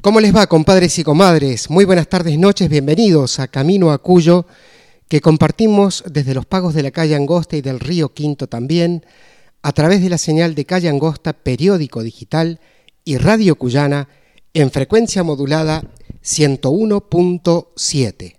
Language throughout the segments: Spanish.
¿Cómo les va, compadres y comadres? Muy buenas tardes, noches, bienvenidos a Camino a Cuyo, que compartimos desde los pagos de la calle Angosta y del río Quinto también, a través de la señal de Calle Angosta, periódico digital y Radio Cuyana, en frecuencia modulada 101.7.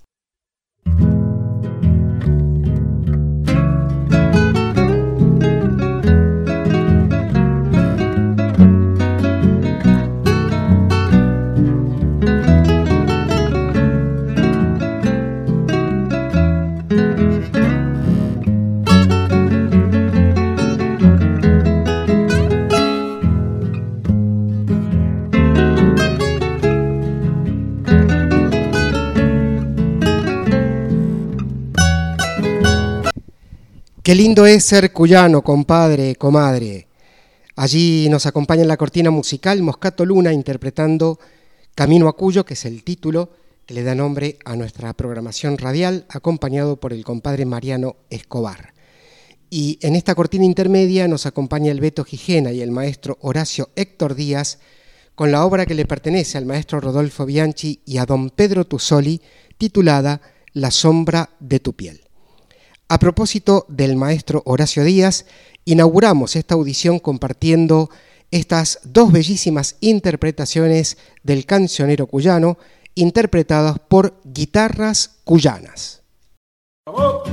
Qué lindo es ser cuyano, compadre, comadre. Allí nos acompaña en la cortina musical Moscato Luna interpretando Camino a Cuyo, que es el título que le da nombre a nuestra programación radial, acompañado por el compadre Mariano Escobar. Y en esta cortina intermedia nos acompaña el Beto Gijena y el maestro Horacio Héctor Díaz con la obra que le pertenece al maestro Rodolfo Bianchi y a don Pedro Tusoli, titulada La sombra de tu piel. A propósito del maestro Horacio Díaz, inauguramos esta audición compartiendo estas dos bellísimas interpretaciones del cancionero cuyano, interpretadas por guitarras cuyanas. ¡Vamos!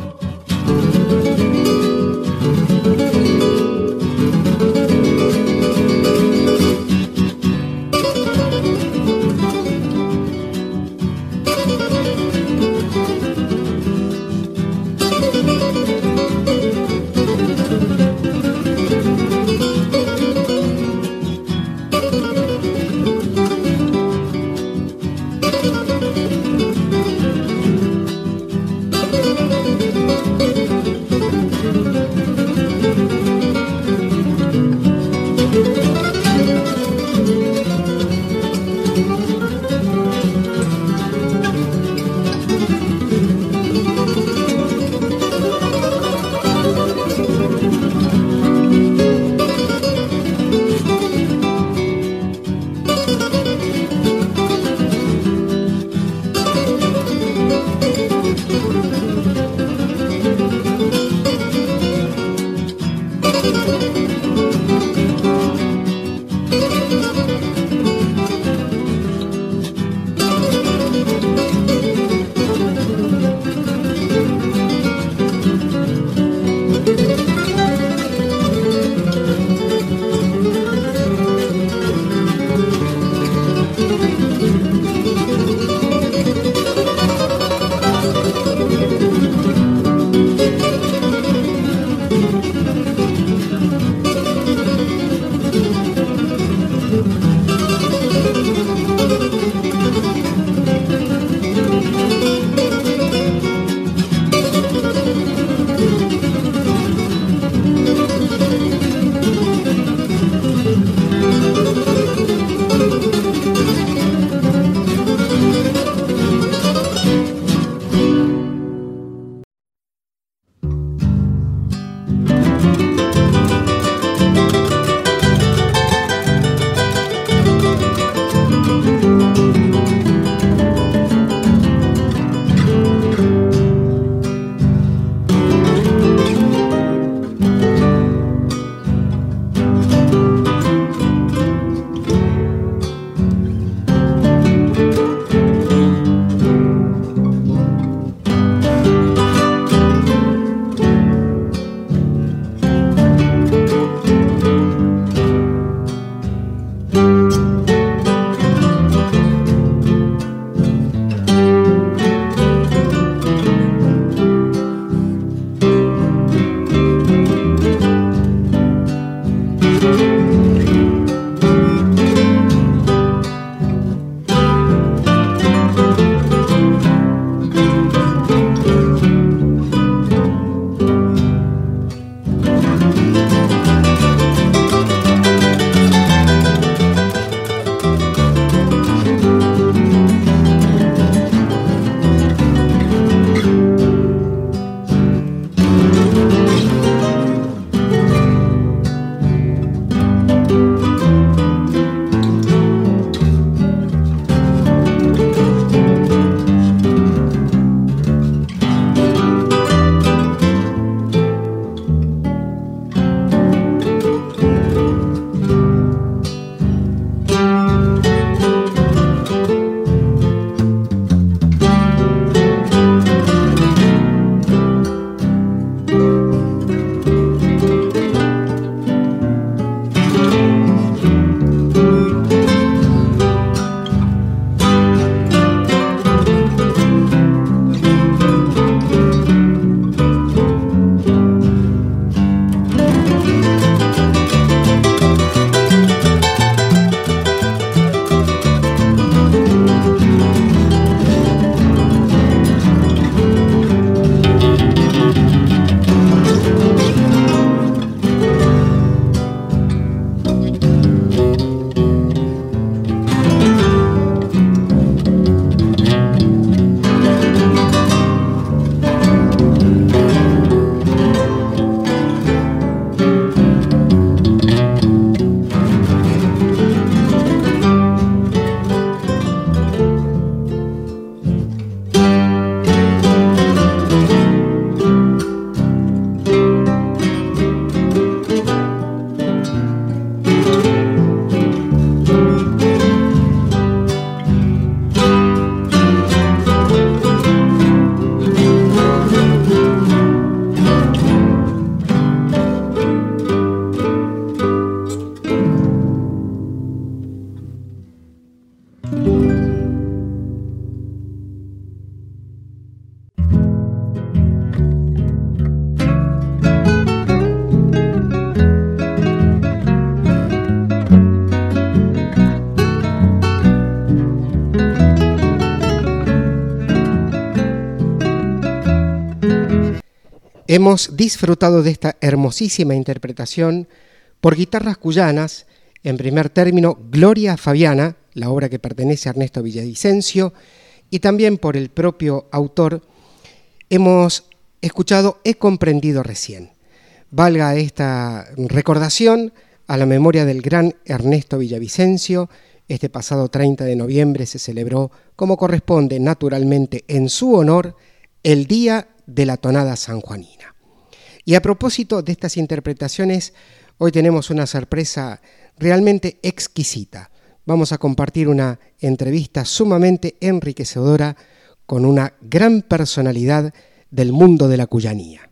Hemos disfrutado de esta hermosísima interpretación por guitarras cuyanas, en primer término Gloria Fabiana, la obra que pertenece a Ernesto Villavicencio, y también por el propio autor. Hemos escuchado He comprendido recién. Valga esta recordación a la memoria del gran Ernesto Villavicencio. Este pasado 30 de noviembre se celebró, como corresponde naturalmente en su honor, el Día de la Tonada sanjuanina. Y a propósito de estas interpretaciones, hoy tenemos una sorpresa realmente exquisita. Vamos a compartir una entrevista sumamente enriquecedora con una gran personalidad del mundo de la cuyanía.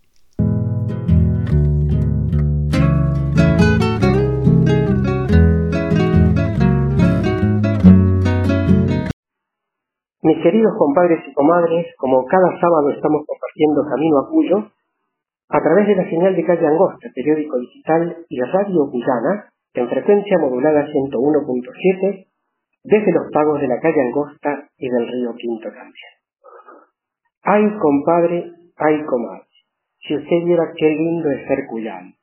Mis queridos compadres y comadres, como cada sábado estamos compartiendo Camino a Cuyo, a través de la señal de Calle Angosta, periódico digital y Radio Cuyana, en frecuencia modulada 101.7, desde los pagos de la Calle Angosta y del río Quinto también. Ay, compadre, ay, comadre, si usted viera qué lindo es ser cuyano.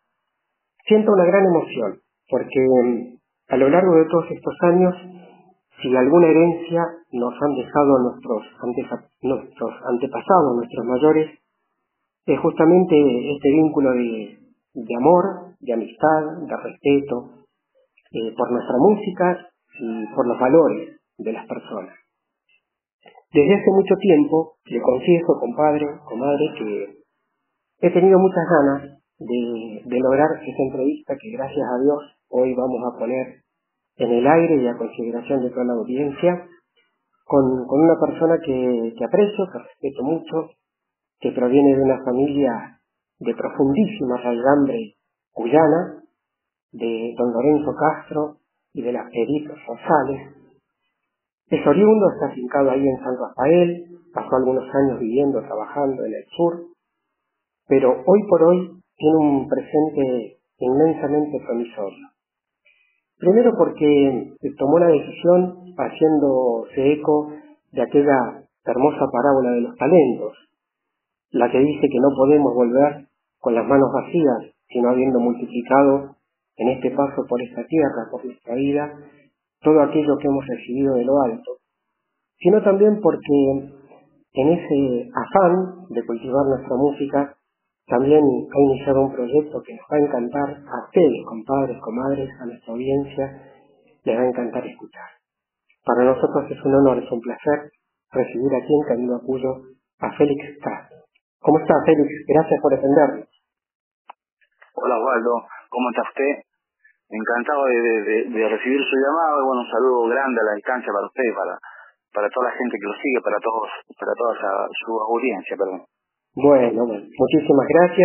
Siento una gran emoción, porque a lo largo de todos estos años, si alguna herencia nos han dejado nuestros antepasados, nuestros mayores, es justamente este vínculo de amor, de amistad, de respeto, por nuestra música y por los valores de las personas. Desde hace mucho tiempo, le confieso, compadre, comadre, que he tenido muchas ganas de lograr esa entrevista que, gracias a Dios, hoy vamos a poner en el aire y a consideración de toda la audiencia, con una persona que aprecio, que respeto mucho, que proviene de una familia de profundísima raigambre cuyana, de don Lorenzo Castro y de las Edith Rosales. Es oriundo, está afincado ahí en San Rafael, pasó algunos años viviendo, trabajando en el sur, pero hoy por hoy tiene un presente inmensamente promisorio. Primero porque tomó la decisión haciéndose eco de aquella hermosa parábola de los talentos, la que dice que no podemos volver con las manos vacías, sino habiendo multiplicado en este paso por esta tierra, por nuestra vida, todo aquello que hemos recibido de lo alto, sino también porque en ese afán de cultivar nuestra música, también ha iniciado un proyecto que nos va a encantar a ustedes, compadres, comadres, a nuestra audiencia, les va a encantar escuchar. Para nosotros es un honor, es un placer recibir aquí en Camino a Cuyo a Félix Castro. ¿Cómo está, Félix? Gracias por atendernos. Hola, Osvaldo. ¿Cómo está usted? Encantado de recibir su llamado. Y bueno, un saludo grande a la distancia para usted, para toda la gente que lo sigue, para toda su audiencia, perdón. Bueno, muchísimas gracias.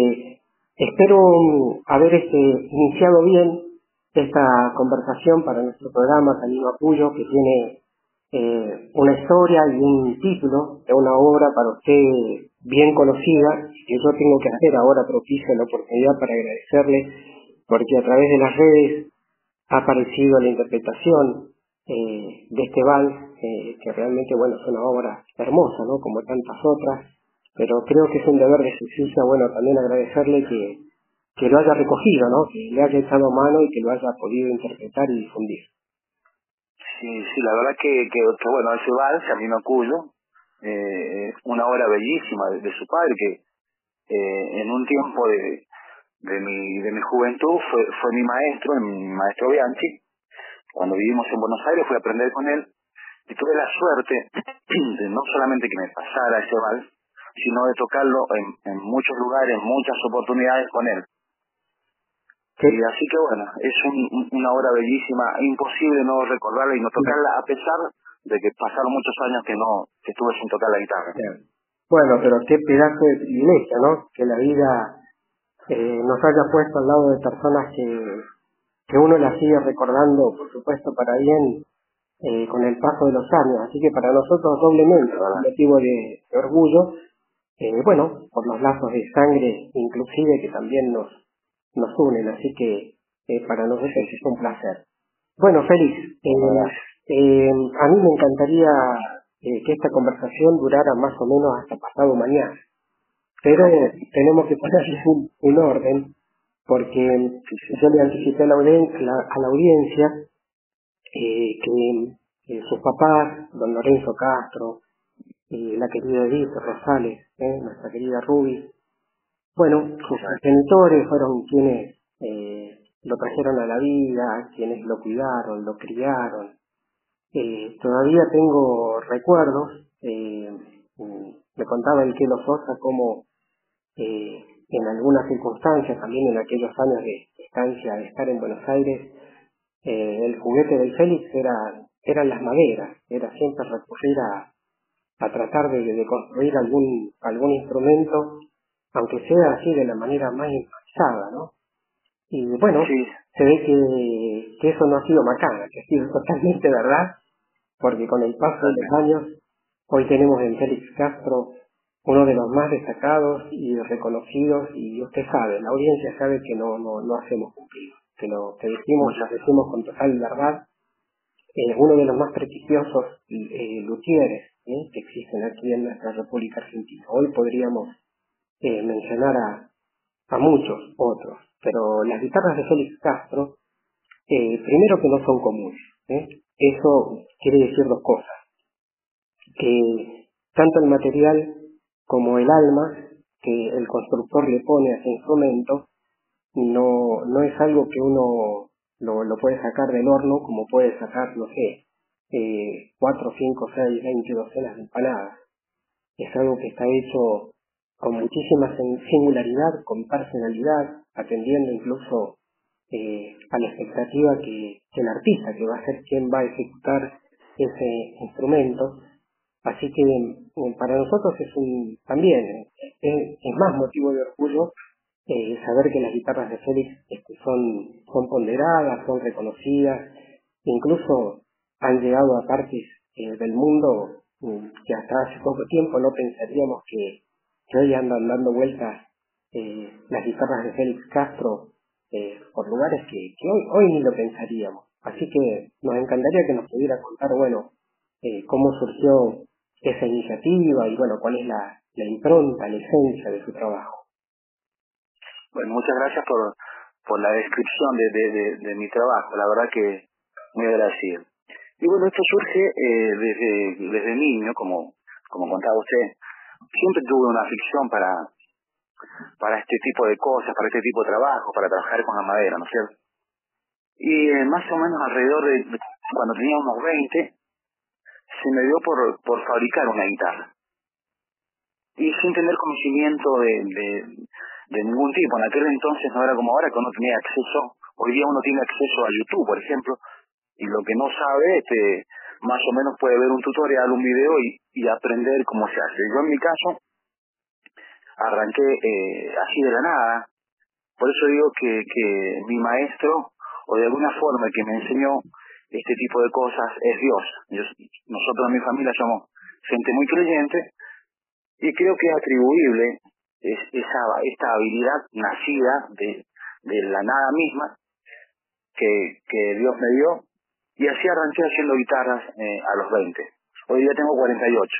Espero haber iniciado bien esta conversación para nuestro programa Camino a Cuyo, que tiene una historia y un título de una obra para usted bien conocida, que yo tengo que hacer ahora propicia la oportunidad para agradecerle, porque a través de las redes ha aparecido la interpretación de este vals, que realmente, bueno, es una obra hermosa, ¿no? Como tantas otras, pero creo que es un deber de justicia, bueno, también agradecerle que lo haya recogido, ¿no? Que le haya echado mano y que lo haya podido interpretar y difundir. Sí, la verdad que bueno, ese vals, Camino a Cuyo, una obra bellísima de su padre, que en un tiempo de mi juventud fue mi maestro Bianchi. Cuando vivimos en Buenos Aires fui a aprender con él y tuve la suerte de no solamente que me pasara ese vals, sino de tocarlo en muchos lugares, en muchas oportunidades con él. Sí. Y así que bueno, es una obra bellísima, imposible no recordarla y no tocarla, a pesar de que pasaron muchos años que estuve sin tocar la guitarra. Sí. Bueno, pero qué pedazo de privilegio, ¿no? Que la vida nos haya puesto al lado de personas que uno las sigue recordando, por supuesto, para bien, con el paso de los años. Así que para nosotros doblemente un motivo de orgullo, bueno, por los lazos de sangre inclusive que también nos unen. Así que para nosotros es un placer. Bueno, Félix, a mí me encantaría que esta conversación durara más o menos hasta pasado mañana. pero tenemos que ponerle un orden, porque yo le anticipé a la audiencia que sus papás, don Lorenzo Castro, y la querida Edith Rosales, nuestra querida Ruby, bueno, sus progenitores fueron quienes lo trajeron a la vida, quienes lo cuidaron, lo criaron. Todavía tengo recuerdos, me contaba el Kelo Sosa cómo en algunas circunstancias, también en aquellos años de estancia, de estar en Buenos Aires, el juguete del Félix eran las maderas, era siempre recurrir a tratar de construir algún instrumento, aunque sea así de la manera más improvisada, ¿no? Y bueno, se ve que eso no ha sido macana, que ha sido totalmente verdad, porque con el paso de los años, hoy tenemos en Félix Castro uno de los más destacados y reconocidos, y usted sabe, la audiencia sabe que no hacemos cumplido, que lo que decimos con total verdad. Uno de los más prestigiosos luthieres que existen aquí en nuestra República Argentina. Hoy podríamos mencionar a muchos otros, pero las guitarras de Félix Castro, primero que no son comunes. Eso quiere decir dos cosas, que tanto el material como el alma que el constructor le pone a ese instrumento no es algo que uno lo puede sacar del horno como puede sacar, no sé, 4, 5, 6, 20 docenas de empanadas. Es algo que está hecho con muchísima singularidad, con personalidad, atendiendo incluso a la expectativa que el artista, que va a ser quien va a ejecutar ese instrumento. Así que para nosotros también es más motivo de orgullo saber que las guitarras de Félix son ponderadas, son reconocidas, incluso han llegado a partes del mundo que hasta hace poco tiempo no pensaríamos que hoy andan dando vueltas las guitarras de Félix Castro por lugares que hoy ni lo pensaríamos. Así que nos encantaría que nos pudiera contar, bueno, cómo surgió esa iniciativa y, bueno, cuál es la impronta, la esencia de su trabajo. Bueno, muchas gracias por la descripción de mi trabajo, la verdad que muy agradecido. Y bueno, esto surge desde niño, como contaba usted. Siempre tuve una afición para este tipo de cosas, para este tipo de trabajo, para trabajar con la madera, ¿no es cierto? Y más o menos alrededor de cuando tenía unos 20, se me dio por fabricar una guitarra. Y sin tener conocimiento de ningún tipo. En aquel entonces no era como ahora, que uno tenía acceso. Hoy día uno tiene acceso a YouTube, por ejemplo, y lo que no sabe, más o menos puede ver un tutorial, un video y aprender cómo se hace. Yo en mi caso arranqué así de la nada. Por eso digo que mi maestro, o de alguna forma el que me enseñó este tipo de cosas, es Dios. Nosotros en mi familia somos gente muy creyente, y creo que es atribuible esta habilidad nacida de la nada misma que Dios me dio, y así arranqué haciendo guitarras a los 20. Hoy día tengo 48.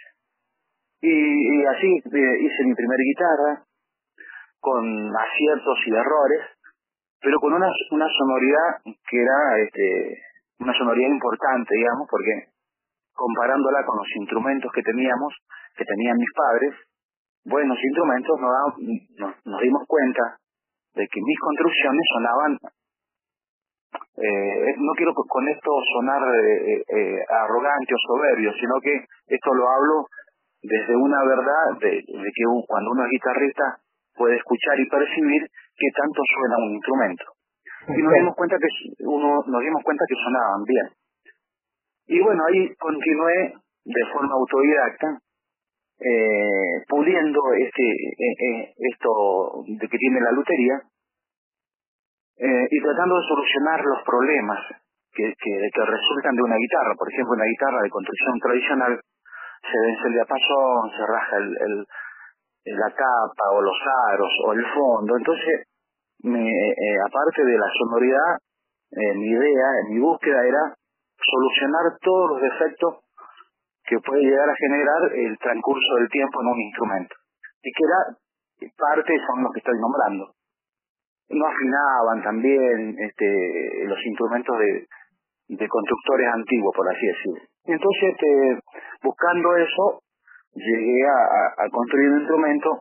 Y así hice mi primera guitarra, con aciertos y errores, pero con una sonoridad que era una sonoridad importante, digamos, porque comparándola con los instrumentos que tenían mis padres, buenos instrumentos, nos dimos cuenta de que mis construcciones sonaban, no quiero con esto sonar arrogante o soberbio, sino que esto lo hablo desde una verdad de que cuando uno es guitarrista puede escuchar y percibir que tanto suena un instrumento. Y nos dimos cuenta que sonaban bien. Y bueno, ahí continué de forma autodidacta, puliendo esto de que tiene la lutería, y tratando de solucionar los problemas que resultan de una guitarra. Por ejemplo, una guitarra de construcción tradicional se vence el diapasón, se raja la tapa o los aros o el fondo. Entonces, aparte de la sonoridad, mi búsqueda era solucionar todos los defectos que puede llegar a generar el transcurso del tiempo en un instrumento. y que era parte son los que estoy nombrando. No afinaban también los instrumentos de constructores antiguos, por así decirlo. Entonces, buscando eso, llegué a construir un instrumento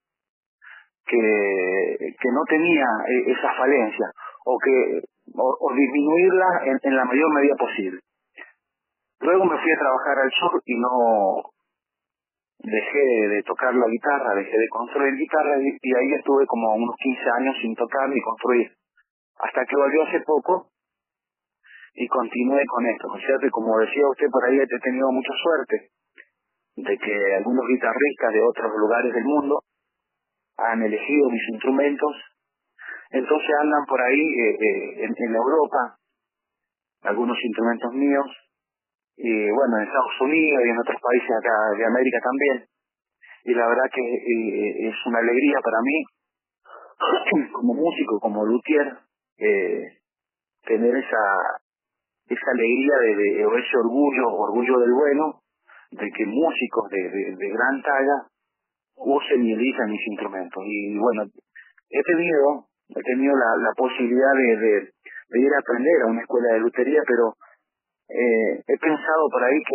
que no tenía esa falencia, o disminuirla en la mayor medida posible. Luego me fui a trabajar al sur y no dejé de tocar la guitarra, dejé de construir guitarra, y ahí estuve como unos 15 años sin tocar ni construir, hasta que volvió hace poco y continué con esto. O sea que, como decía usted por ahí, he tenido mucha suerte de que algunos guitarristas de otros lugares del mundo han elegido mis instrumentos, entonces andan por ahí en Europa algunos instrumentos míos, y bueno, en Estados Unidos y en otros países acá de América también, y la verdad que es una alegría para mí como músico, como luthier, tener esa alegría o ese orgullo del bueno, de que músicos de gran talla usen y elijan mis instrumentos. Y bueno, he tenido la posibilidad de ir a aprender a una escuela de lutería, pero he pensado por ahí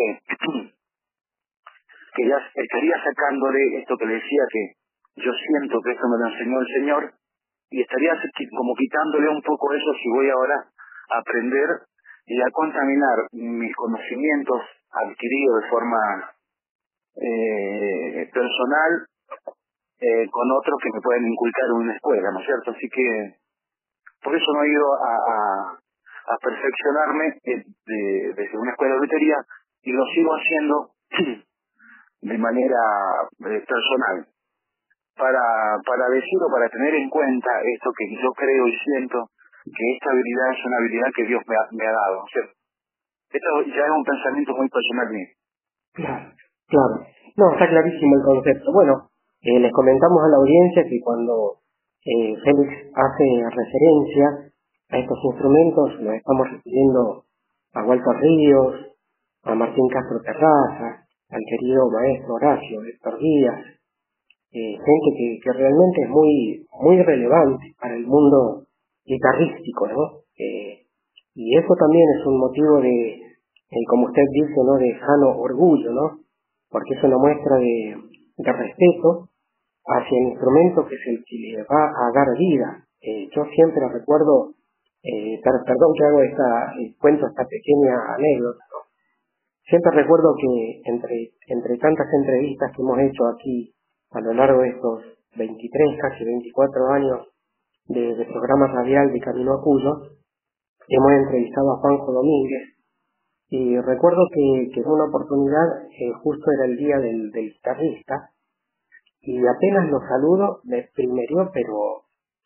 que ya estaría sacándole esto que le decía, que yo siento que esto me lo enseñó el Señor, y estaría como quitándole un poco eso si voy ahora a aprender y a contaminar mis conocimientos adquiridos de forma personal con otros que me pueden inculcar en una escuela, ¿no es cierto? Así que por eso no he ido a perfeccionarme desde una escuela de lutería, y lo sigo haciendo de manera personal, para decir o para tener en cuenta esto que yo creo y siento, que esta habilidad es una habilidad que Dios me ha dado. O sea, esto ya es un pensamiento muy personal mío. Claro, claro. No, está clarísimo el concepto. Bueno, les comentamos a la audiencia que cuando Félix hace referencia a estos instrumentos, nos estamos refiriendo a Walter Ríos, a Martín Castro Terraza, al querido maestro Horacio Héctor Díaz, gente que realmente es muy, muy relevante para el mundo guitarrístico, ¿no? Y eso también es un motivo de, como usted dice, ¿no?, de sano orgullo, ¿no? Porque es una muestra de respeto hacia el instrumento que es el que le va a dar vida. Yo siempre recuerdo, perdón que hago cuento esta pequeña anécdota, ¿no? Siempre recuerdo que entre tantas entrevistas que hemos hecho aquí a lo largo de estos 23, casi 24 años de programa radial de Camino a Cuyo, hemos entrevistado a Juanjo Domínguez, y recuerdo que en una oportunidad, justo era el día del guitarrista, y apenas lo saludo, me primerió, pero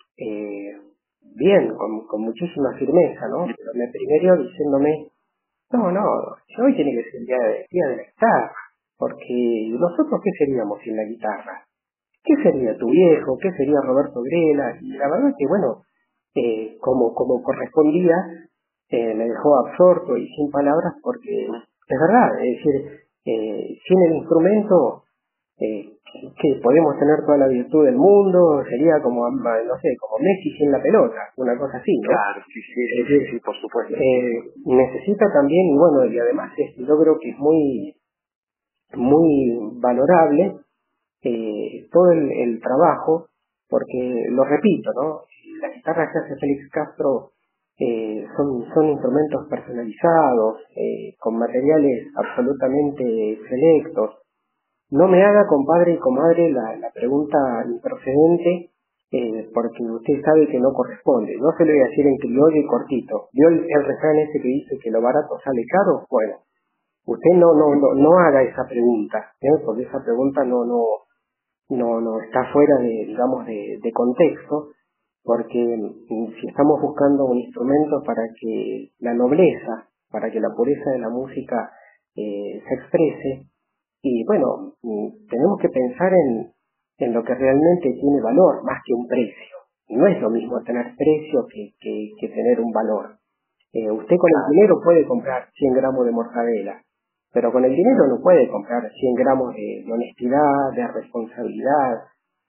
bien, con muchísima firmeza, ¿no? Pero me primerió diciéndome, no, hoy tiene que ser el día de la guitarra, porque nosotros, ¿qué seríamos sin la guitarra? ¿Qué sería tu viejo? ¿Qué sería Roberto Grela? Y la verdad que, bueno, como correspondía, me dejó absorto y sin palabras, porque es verdad, es decir, sin el instrumento, que podemos tener toda la virtud del mundo, sería como, no sé, como Messi sin la pelota, una cosa así, ¿no? Claro, sí, por supuesto. Necesita también, y bueno, y además yo creo que es muy, muy valorable todo el trabajo, porque lo repito, ¿no? La guitarra que hace Félix Castro son instrumentos personalizados, con materiales absolutamente selectos. No me haga, compadre y comadre, la pregunta improcedente, porque usted sabe que no corresponde. No se lo voy a decir en criollo y cortito. ¿Vio el refrán ese que dice que lo barato sale caro? Bueno, usted no haga esa pregunta, porque esa pregunta no está fuera de contexto, porque si estamos buscando un instrumento para que la nobleza, para que la pureza de la música se exprese, y bueno, tenemos que pensar en lo que realmente tiene valor, más que un precio. No es lo mismo tener precio que tener un valor. Usted con el dinero puede comprar 100 gramos de mortadela, pero con el dinero no puede comprar 100 gramos de honestidad, de responsabilidad,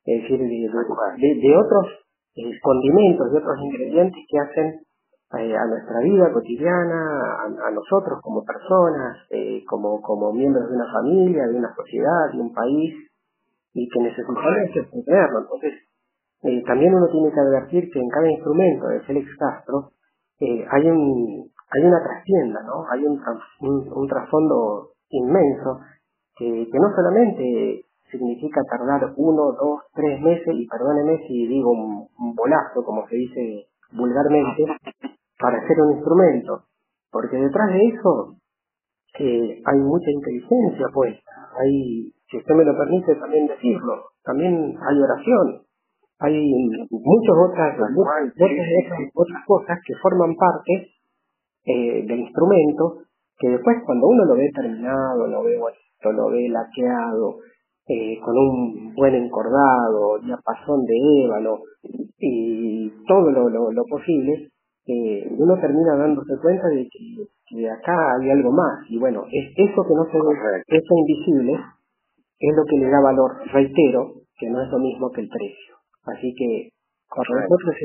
es decir, de otros condimentos, de otros ingredientes que hacen a nuestra vida cotidiana, a nosotros como personas, como miembros de una familia, de una sociedad, de un país, y que necesitamos entenderlo. Entonces, también uno tiene que advertir que en cada instrumento de Félix Castro hay una trastienda, ¿no? Hay un trasfondo inmenso que no solamente significa tardar 1, 2, 3 meses, y perdónenme si digo un bolazo, como se dice vulgarmente, para hacer un instrumento, porque detrás de eso hay mucha inteligencia puesta, si usted me lo permite también decirlo, también hay oración, hay muchas otras cosas que forman parte del instrumento, que después cuando uno lo ve terminado, lo ve bonito, lo ve laqueado, con un buen encordado, diapasón de ébano y todo lo posible, uno termina dándose cuenta de que acá hay algo más. Y bueno, es eso que no se ve, eso invisible, es lo que le da valor, reitero, que no es lo mismo que el precio. Así que para nosotros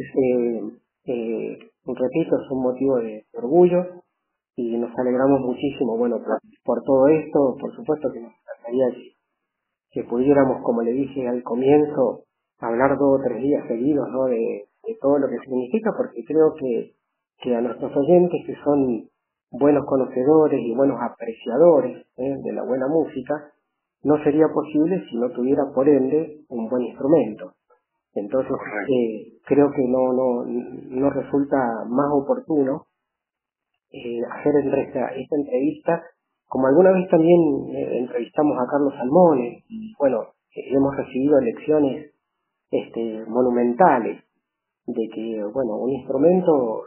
repito, es un motivo de orgullo y nos alegramos muchísimo, bueno, por todo esto. Por supuesto que nos encantaría que pudiéramos, como le dije al comienzo, hablar 2 o 3 días seguidos, ¿no? de todo lo que significa, porque creo que a nuestros oyentes, que son buenos conocedores y buenos apreciadores de la buena música, no sería posible si no tuviera, por ende, un buen instrumento. Entonces, creo que no resulta más oportuno hacer esta entrevista, como alguna vez también entrevistamos a Carlos Salmones, y bueno, hemos recibido lecciones monumentales de que, bueno, un instrumento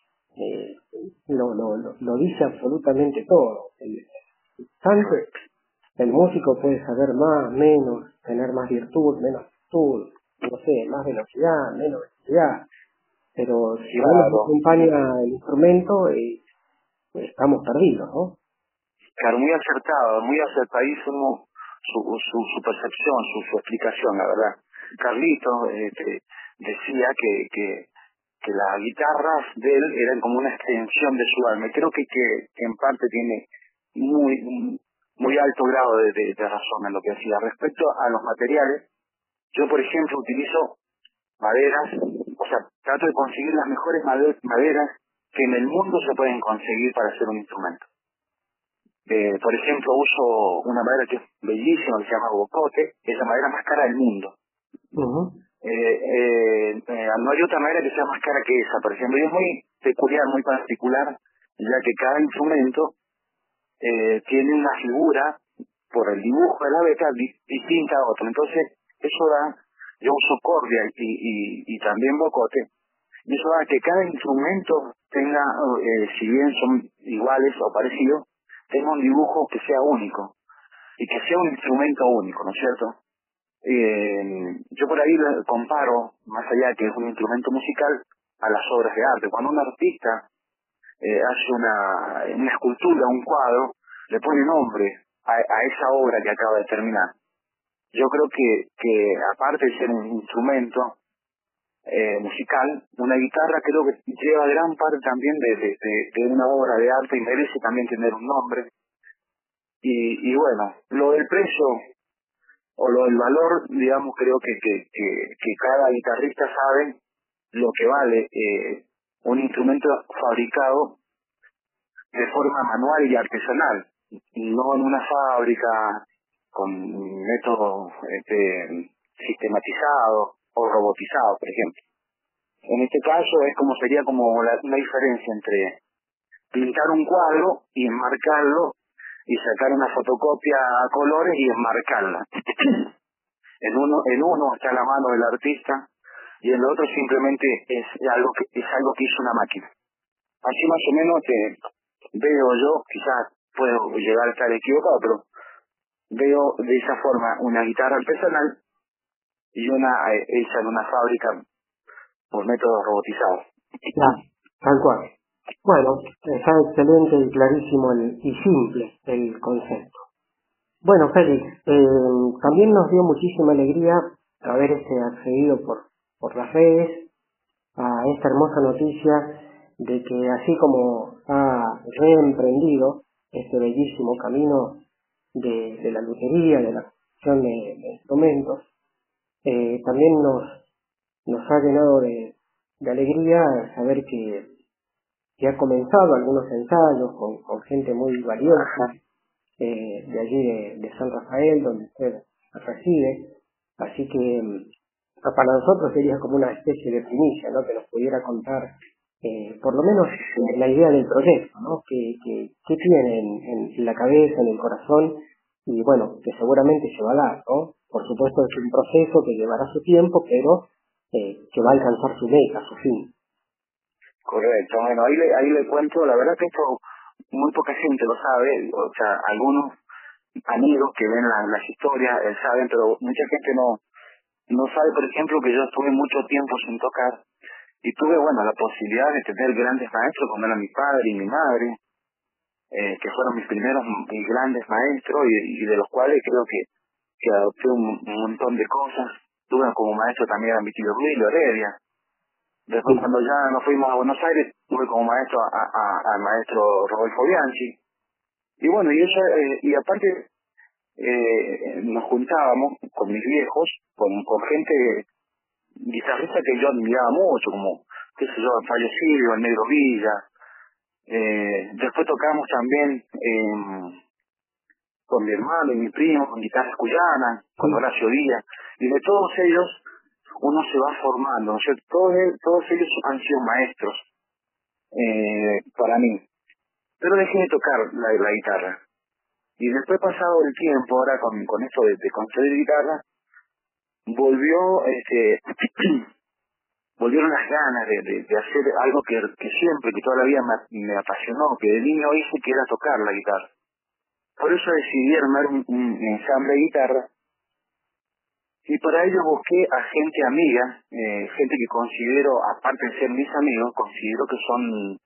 lo dice absolutamente todo. Tanto el músico puede saber más, menos, tener más virtud, menos virtud, no sé, más velocidad, menos velocidad, pero si no nos acompaña el instrumento, estamos perdidos, ¿no? Claro, muy acertadísimo su percepción, su explicación, la verdad. Carlito decía que las guitarras de él eran como una extensión de su alma, y creo que en parte tiene muy alto grado de razón en lo que decía. Respecto a los materiales, yo por ejemplo utilizo maderas, o sea, trato de conseguir las mejores maderas que en el mundo se pueden conseguir para hacer un instrumento. Por ejemplo, uso una madera que es bellísima, que se llama bocote, que es la madera más cara del mundo. Uh-huh. No hay otra madera que sea más cara que esa, por ejemplo, y es muy peculiar, muy particular, ya que cada instrumento tiene una figura, por el dibujo de la beta, distinta a otro. Entonces, eso da, yo uso cordia y también bocote, y eso da que cada instrumento tenga, si bien son iguales o parecidos, tenga un dibujo que sea único, y que sea un instrumento único, ¿no es cierto? Yo por ahí comparo, más allá que es un instrumento musical, a las obras de arte. Cuando un artista hace una escultura, un cuadro, le pone nombre a esa obra que acaba de terminar. Yo creo que aparte de ser un instrumento musical, una guitarra creo que lleva gran parte también de una obra de arte, y merece también tener un nombre. Y bueno, lo del precio o lo del valor, digamos, creo que cada guitarrista sabe lo que vale un instrumento fabricado de forma manual y artesanal, no en una fábrica con métodos sistematizados o robotizados, por ejemplo. En este caso sería como una diferencia entre pintar un cuadro y enmarcarlo, y sacar una fotocopia a colores y enmarcarla. En uno está la mano del artista, y en el otro simplemente es algo que hizo una máquina. Así más o menos veo yo, quizás puedo llegar a estar equivocado, pero veo de esa forma una guitarra artesanal y una hecha en una fábrica por métodos robotizados. Ya, tal cual. Bueno, está excelente y clarísimo y simple el concepto. Bueno, Félix, también nos dio muchísima alegría haber accedido por las redes a esta hermosa noticia de que así como ha reemprendido este bellísimo camino de la lutería, de la construcción de instrumentos, también nos ha llenado de alegría saber que ha comenzado algunos ensayos con gente muy valiosa de allí de San Rafael, donde usted reside. Así que para nosotros sería como una especie de primicia, ¿no? Que nos pudiera contar por lo menos la idea del proyecto, ¿no? ¿Qué tiene en la cabeza, en el corazón? Y bueno, que seguramente se va a dar, ¿no? Por supuesto es un proceso que llevará su tiempo, pero que va a alcanzar su meta, su fin. Correcto, bueno, ahí le cuento, la verdad que esto muy poca gente lo sabe, o sea, algunos amigos que ven las historias saben, pero mucha gente no sabe, por ejemplo, que yo estuve mucho tiempo sin tocar y tuve, bueno, la posibilidad de tener grandes maestros como eran mi padre y mi madre, que fueron mis primeros y grandes maestros y de los cuales creo que adopté un montón de cosas. Tuve como maestro también a mi tío Luis Heredia. Después cuando ya nos fuimos a Buenos Aires, tuve como maestro al maestro Rodolfo Bianchi. Y bueno, y aparte nos juntábamos con mis viejos, con gente guitarrista que yo admiraba mucho, como, qué sé yo, Fabio Silva, el Negro Villa. Después tocamos también con mi hermano y mi primo, con guitarras cuyanas, con Horacio Díaz. Y de todos ellos uno se va formando, ¿no es cierto? Todos ellos han sido maestros para mí. Pero dejé de tocar la guitarra. Y después, pasado el tiempo, ahora con esto de construir guitarra, volvieron las ganas de hacer algo que siempre, que toda la vida me apasionó, que de niño hice, que era tocar la guitarra. Por eso decidí armar un ensamble de guitarra, y para ello busqué a gente amiga, gente que considero, aparte de ser mis amigos, considero que son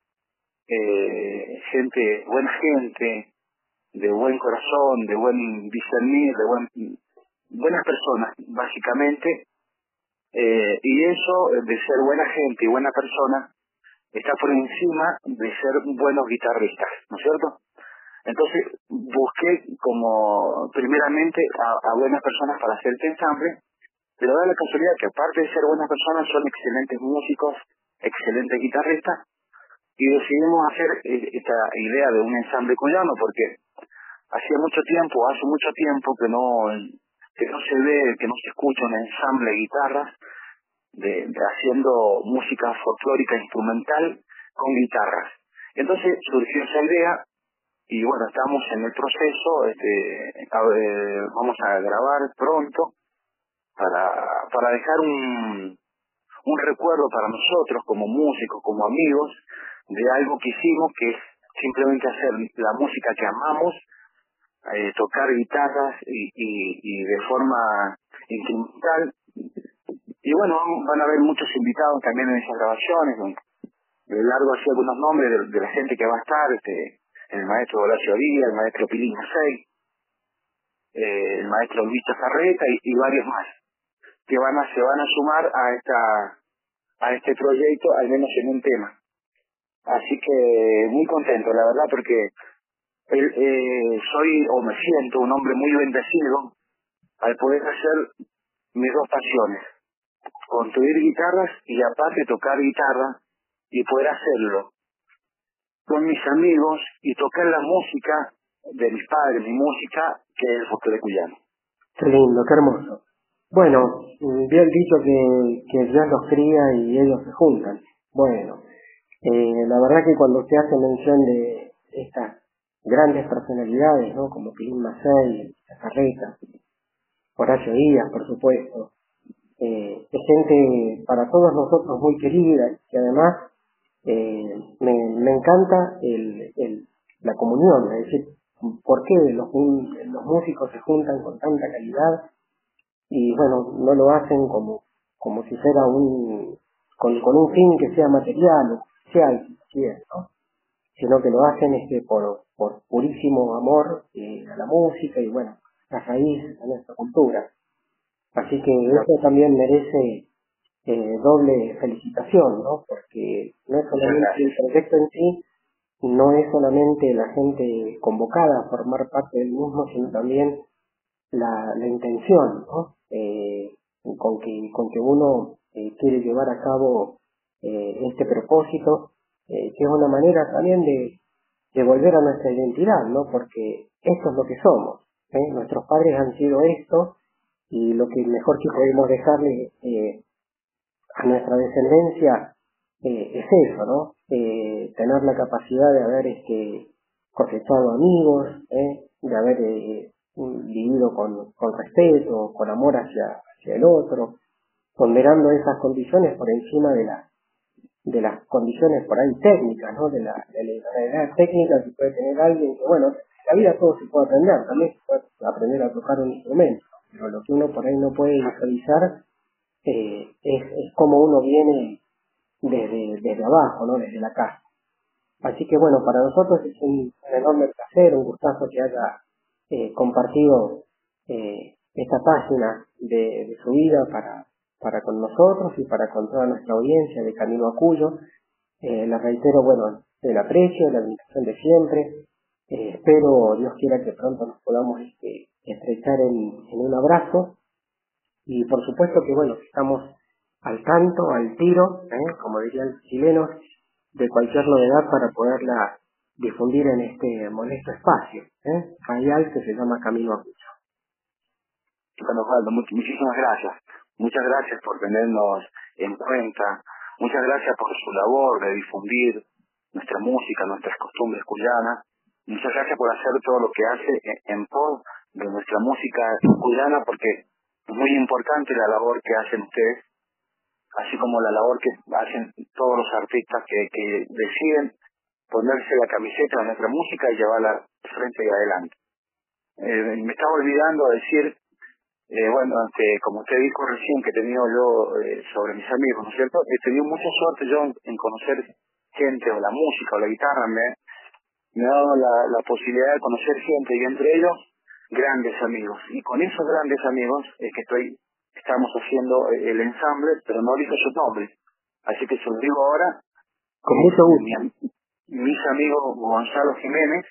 buena gente, de buen corazón, de buen discernir, buenas personas, básicamente. Y eso, de ser buena gente y buena persona, está por encima de ser buenos guitarristas, ¿no es cierto? Entonces busqué como primeramente a buenas personas para hacer este ensamble, pero da la casualidad que aparte de ser buenas personas son excelentes músicos, excelentes guitarristas, y decidimos hacer esta idea de un ensamble cuyano porque hace mucho tiempo que no se ve, que no se escucha un ensamble de guitarras de haciendo música folclórica instrumental con guitarras. Entonces surgió esa idea y bueno, estamos en el proceso, vamos a grabar pronto para dejar un recuerdo para nosotros como músicos, como amigos, de algo que hicimos, que es simplemente hacer la música que amamos, tocar guitarras y de forma instrumental. Y bueno, van a haber muchos invitados también en esas grabaciones. De largo así algunos nombres de la gente que va a estar, el maestro Horacio Díaz, el maestro Pilín Macei, el maestro Luis Zarreta y varios más que se van a sumar a este proyecto, al menos en un tema. Así que muy contento, la verdad, porque soy o me siento un hombre muy bendecido al poder hacer mis dos pasiones, construir guitarras y aparte tocar guitarra y poder hacerlo con mis amigos y tocar la música de mis padres, mi música, que es el folclore cuyano. Qué lindo, qué hermoso. Bueno, bien dicho que Dios los cría y ellos se juntan. Bueno, la verdad que cuando usted hace mención de estas grandes personalidades, ¿no? Como Pilín Macei, Carreta, Horacio Díaz, por supuesto, es gente para todos nosotros muy querida, y además me encanta la comunión, es decir, por qué los músicos se juntan con tanta calidad y bueno, no lo hacen como si fuera con un fin que sea material o social, si quieres, ¿no? Sino que lo hacen por purísimo amor a la música y bueno, las raíces de nuestra cultura. Así que eso también merece doble felicitación, ¿no? Porque no es solamente el proyecto en sí, no es solamente la gente convocada a formar parte del mismo, sino también la intención, ¿no? Con que uno quiere llevar a cabo este propósito, que es una manera también de volver a nuestra identidad, ¿no? Porque esto es lo que somos, nuestros padres han sido esto, y lo que mejor que podemos dejarle a nuestra descendencia es eso, ¿no? Tener la capacidad de haber cosechado amigos, de haber vivido con respeto, con amor hacia el otro, ponderando esas condiciones por encima de las condiciones por ahí técnicas, ¿no? De la edad técnica que puede tener alguien, que bueno, en la vida todo se puede aprender, también se puede aprender a tocar un instrumento, pero lo que uno por ahí no puede visualizar es cómo uno viene desde abajo, ¿no? Desde la casa. Así que bueno, para nosotros es un enorme placer, un gustazo que haya compartido esta página de su vida para con nosotros y para con toda nuestra audiencia de Camino a Cuyo. Les reitero, bueno, el aprecio, la admiración de siempre. Espero, Dios quiera, que pronto nos podamos estrechar en un abrazo. Y por supuesto que, bueno, estamos al tanto, al tiro, como dirían los chilenos, de cualquier novedad para poderla difundir en este molesto espacio radial que se llama Camino a Cuyo. Bueno, Osvaldo, muchísimas gracias. Muchas gracias por tenernos en cuenta. Muchas gracias por su labor de difundir nuestra música, nuestras costumbres cuyanas. Muchas gracias por hacer todo lo que hace en pos de nuestra música cuyana, porque es muy importante la labor que hacen ustedes, así como la labor que hacen todos los artistas que deciden ponerse la camiseta de nuestra música y llevarla de frente y adelante. Me estaba olvidando decir, bueno, como usted dijo recién, que he tenido yo sobre mis amigos, ¿no es cierto? He tenido mucha suerte yo en conocer gente, o la música, o la guitarra, me ha dado la posibilidad de conocer gente, y entre ellos grandes amigos. Y con esos grandes amigos es que estamos haciendo el ensamble, pero no digo su nombre. Así que se lo digo ahora. Con mucho gusto. Mis amigos Gonzalo Jiménez,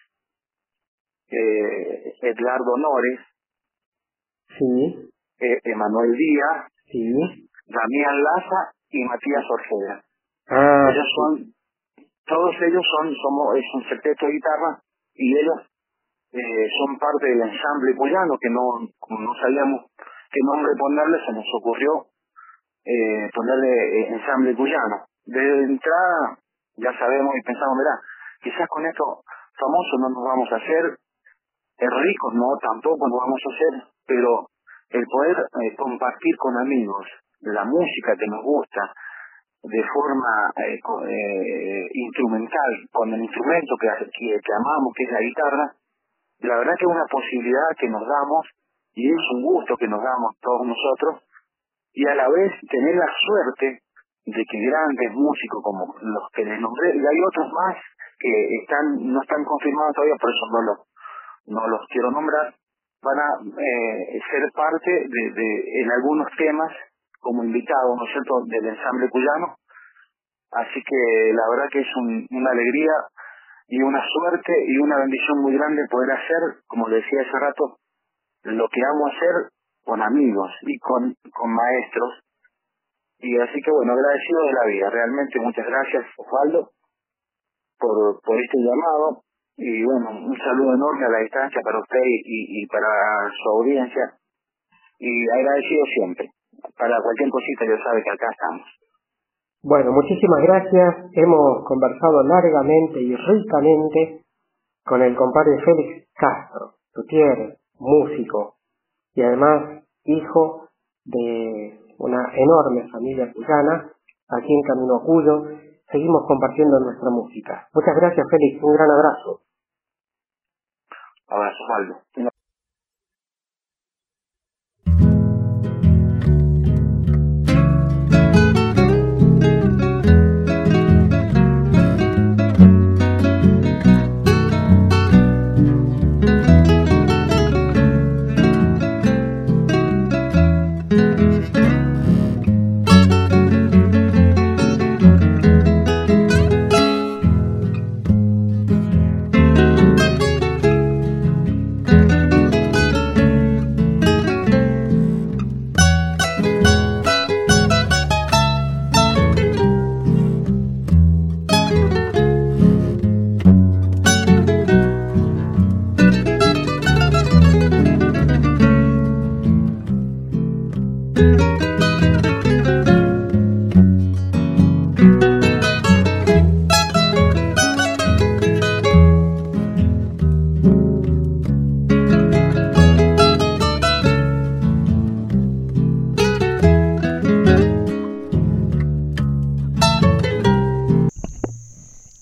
Edgardo Nores, sí, Emanuel Díaz, sí, Damián Laza y Matías Ortega. Todos ellos es un septeto de guitarra, y ellos son parte del ensamble cuyano, que no sabíamos qué nombre ponerle, se nos ocurrió ponerle ensamble cuyano. De entrada ya sabemos y pensamos, mirá, quizás con esto famosos no nos vamos a hacer, ricos no, tampoco nos vamos a hacer, pero el poder compartir con amigos la música que nos gusta de forma instrumental, con el instrumento que amamos, que es la guitarra, la verdad que es una posibilidad que nos damos, y es un gusto que nos damos todos nosotros, y a la vez tener la suerte de que grandes músicos como los que les nombré, y hay otros más que no están confirmados todavía, por eso no los quiero nombrar, van a ser parte en algunos temas como invitados, ¿no es cierto?, del ensamble cuyano. Así que la verdad que es una alegría y una suerte y una bendición muy grande poder hacer, como le decía hace rato, lo que amo hacer con amigos y con maestros. Y así que bueno, agradecido de la vida. Realmente muchas gracias, Osvaldo, por este llamado. Y bueno, un saludo enorme a la distancia para usted y para su audiencia. Y agradecido siempre. Para cualquier cosita ya sabe que acá estamos. Bueno, muchísimas gracias. Hemos conversado largamente y ricamente con el compadre Félix Castro, luthier, músico y además hijo de una enorme familia cuyana, aquí en Camino a Cuyo. Seguimos compartiendo nuestra música. Muchas gracias, Félix. Un gran abrazo. Abrazo, Osvaldo.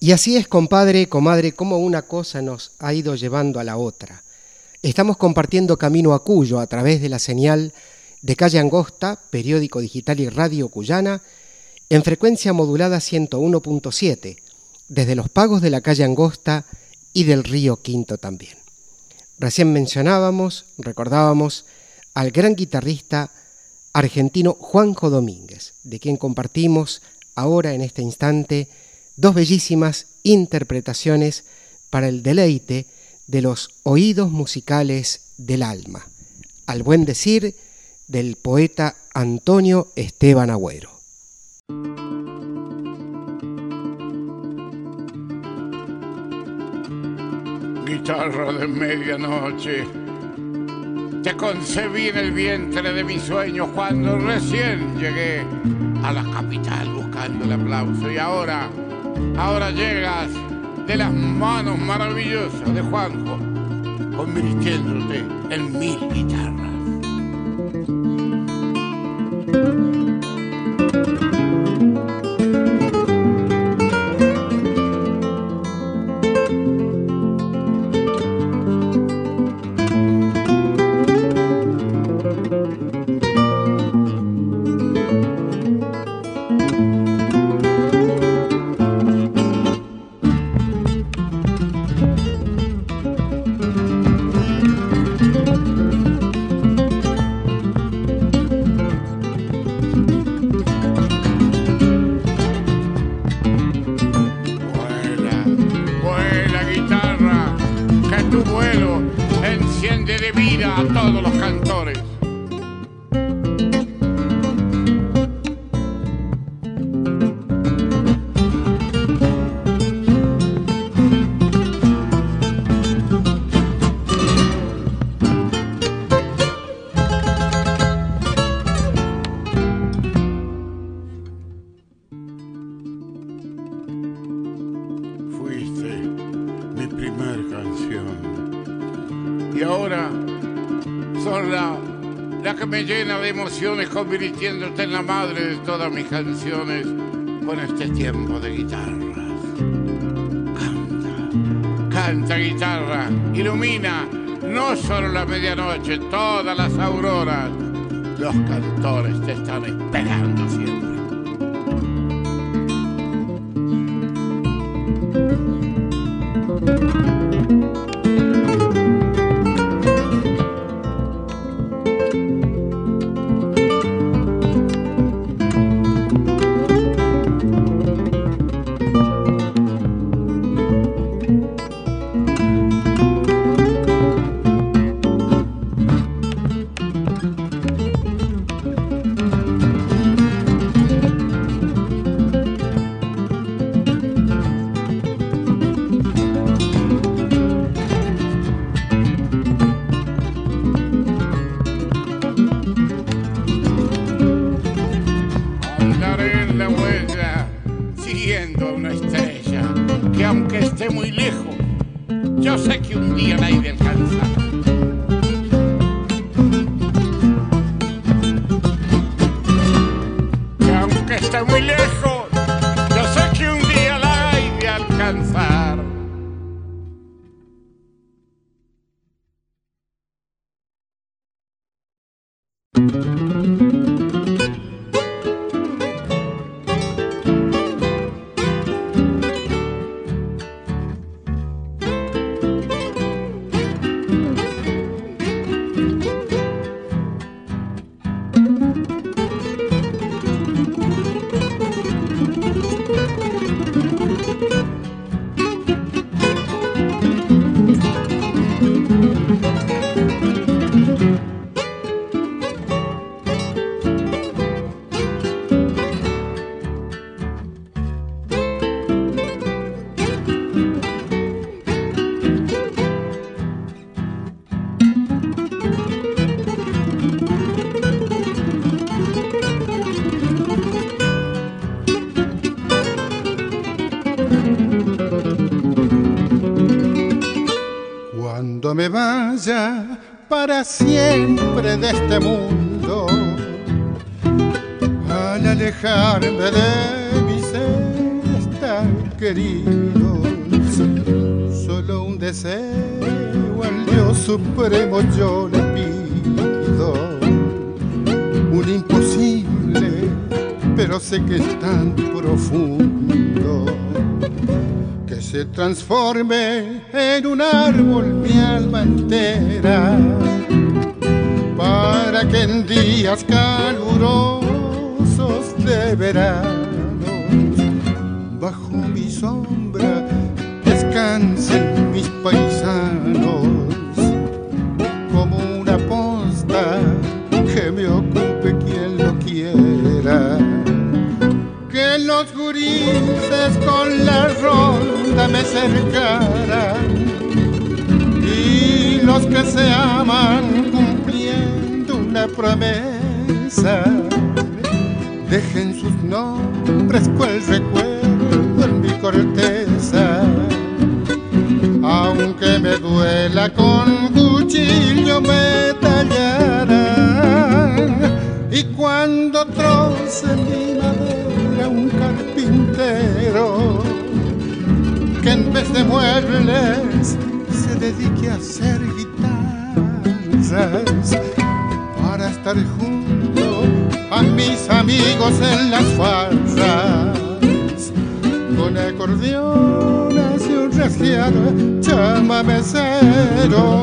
Y así es, compadre, comadre, como una cosa nos ha ido llevando a la otra. Estamos compartiendo Camino a Cuyo a través de la señal de Calle Angosta, periódico digital y radio cuyana, en frecuencia modulada 101.7, desde los pagos de la Calle Angosta y del Río Quinto también. Recién recordábamos al gran guitarrista argentino Juanjo Domínguez, de quien compartimos ahora en este instante dos bellísimas interpretaciones para el deleite de los oídos musicales del alma, al buen decir del poeta Antonio Esteban Agüero. Guitarra de medianoche, te concebí en el vientre de mis sueños cuando recién llegué a la capital buscando el aplauso, y ahora llegas de las manos maravillosas de Juanjo, convirtiéndote en mil guitarras. Convirtiéndote en la madre de todas mis canciones con este tiempo de guitarras. Canta guitarra, ilumina no solo la medianoche, todas las auroras. Los cantores te están esperando siempre. Cuando me vaya para siempre de este mundo, al alejarme de mi ser estar queridos. Solo un deseo al Dios supremo yo le pido. Un imposible, pero sé que es tan profundo, que se transforme en un árbol mi alma entera, para que en días calurosos de verano, bajo mi sombra descansen mis paisanos, como una posta que me ocupe quien lo quiera. Que los gurises con la ronda me cercaran, y los que se aman cumpliendo una promesa, dejen sus nombres cual recuerdo en mi corteza. Aunque me duela con cuchillo me tallarán, y cuando troce mi madera un carpintero, que en vez de muebles se dedique a hacer guitarras, para estar junto a mis amigos en las farras, con acordeones y un rasgueado chamamecero.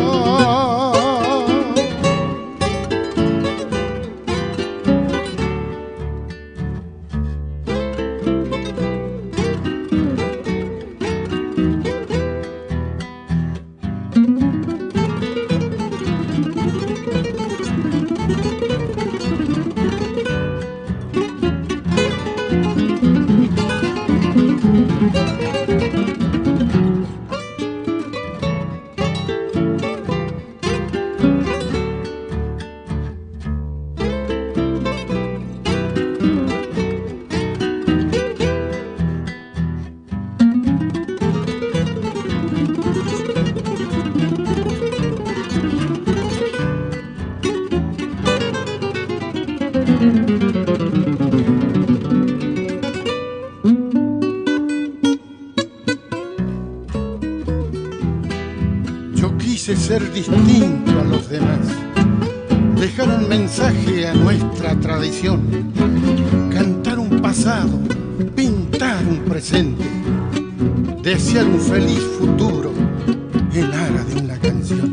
Ser distinto a los demás, dejar un mensaje a nuestra tradición, cantar un pasado, pintar un presente, desear un feliz futuro en aras de una canción.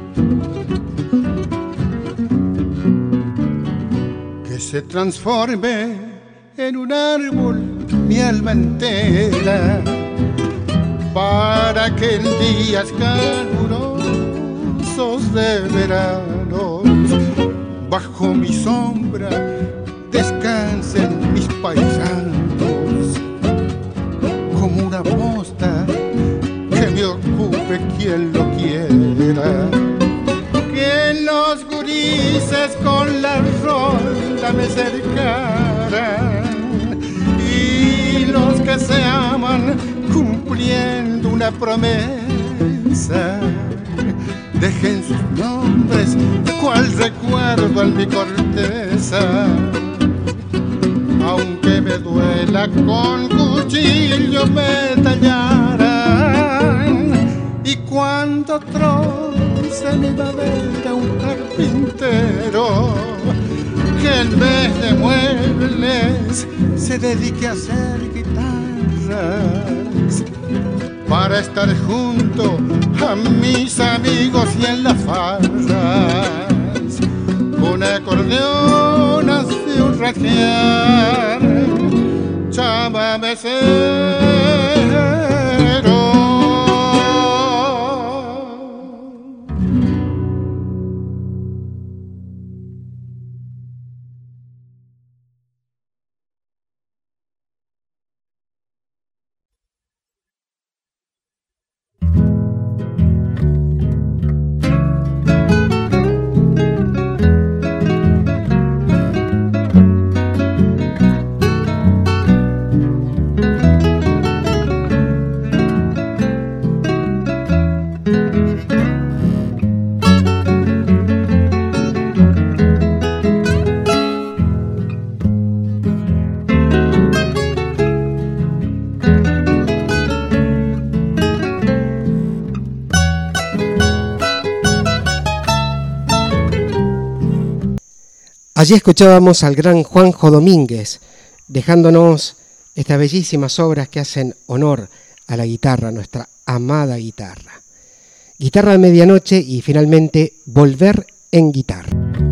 Que se transforme en un árbol mi alma entera, para que en días calurosos de verano, bajo mi sombra descansen mis paisanos, como una posta que me ocupe quien lo quiera. Que los gurises con la ronda me cercaran, y los que se aman cumpliendo una promesa, dejen sus nombres cual recuerdo en mi corteza. Aunque me duela con cuchillo me tallarán, y cuando troce mi madera un carpintero, que en vez de muebles se dedique a hacer guitarras, para estar junto a mis amigos y en las farras, con acordeonas y un rasguear chamamecero. Allí escuchábamos al gran Juanjo Domínguez, dejándonos estas bellísimas obras que hacen honor a la guitarra, nuestra amada guitarra. Guitarra de Medianoche y finalmente Volver en Guitarra.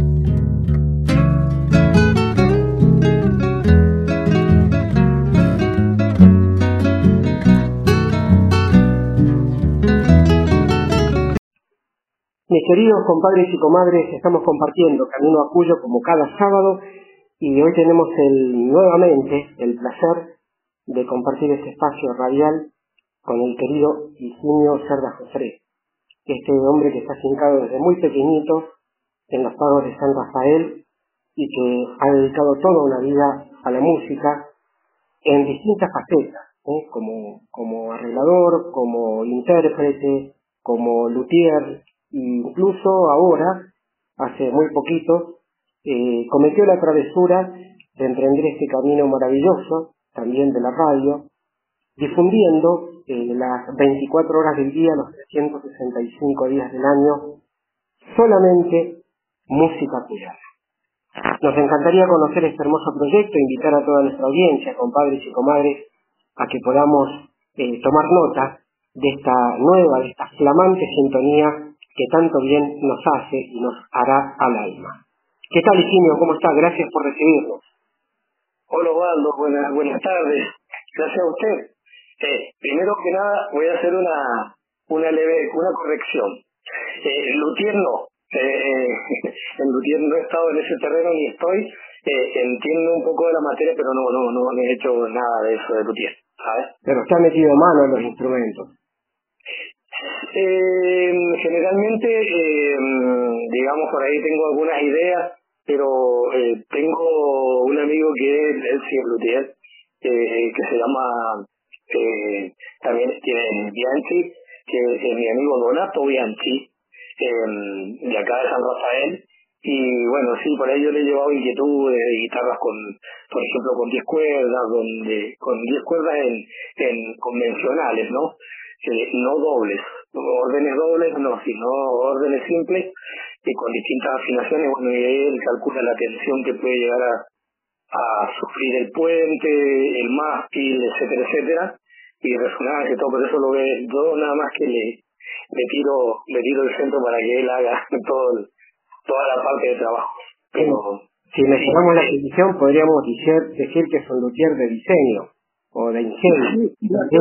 Mis queridos compadres y comadres, estamos compartiendo Camino a Cuyo como cada sábado y hoy tenemos nuevamente el placer de compartir este espacio radial con el querido Higinio Cerda Jofré, este hombre que está afincado desde muy pequeñito en los pagos de San Rafael y que ha dedicado toda una vida a la música en distintas facetas, como arreglador, como intérprete, como luthier. Incluso ahora, hace muy poquito, cometió la travesura de emprender este camino maravilloso, también de la radio, difundiendo las 24 horas del día, los 365 días del año, solamente música cuyana. Nos encantaría conocer este hermoso proyecto, invitar a toda nuestra audiencia, compadres y comadres, a que podamos tomar nota de esta flamante sintonía que tanto bien nos hace y nos hará al alma. ¿Qué tal, Higinio? ¿Cómo está? Gracias por recibirnos. Hola, Osvaldo. Buenas tardes. Gracias a usted. Primero que nada, voy a hacer una corrección. Luthier no. En Luthier no he estado en ese terreno ni estoy. Entiendo un poco de la materia, pero no he hecho nada de eso de Luthier, ¿sabes? Pero usted ha metido mano en los instrumentos. Generalmente, digamos, por ahí tengo algunas ideas, pero tengo un amigo que él sí es luthier, que se llama, también tiene Bianchi, que es mi amigo Donato Bianchi, de acá de San Rafael, y bueno, sí, por ahí yo le he llevado inquietud de guitarras por ejemplo, con 10 cuerdas, con 10 cuerdas en convencionales, ¿no? No dobles, órdenes dobles no, sino órdenes simples y con distintas afinaciones. Bueno, y él calcula la tensión que puede llegar a sufrir el puente, el mástil, etcétera, y resonancia y todo. Por eso lo ve yo, nada más que le tiro el centro para que él haga toda la parte de trabajo. Pero si mejoramos la definición, podríamos decir que es un luthier de diseño o de ingenio.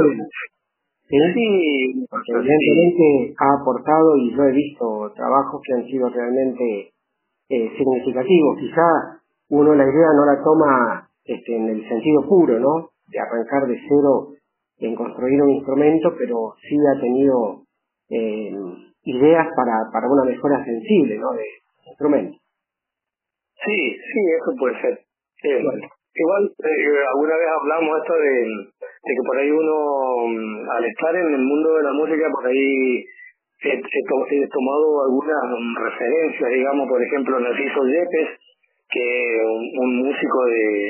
Sí, porque evidentemente ha aportado, y yo he visto trabajos que han sido realmente significativos. Quizá uno la idea no la toma en el sentido puro, ¿no? De arrancar de cero en construir un instrumento, pero sí ha tenido ideas para una mejora sensible, ¿no? De instrumento. Sí, eso puede ser. Bueno. Igual, alguna vez hablamos esto de que por ahí uno, al estar en el mundo de la música, por ahí he tomado algunas referencias, digamos, por ejemplo, Narciso Yepes, que un músico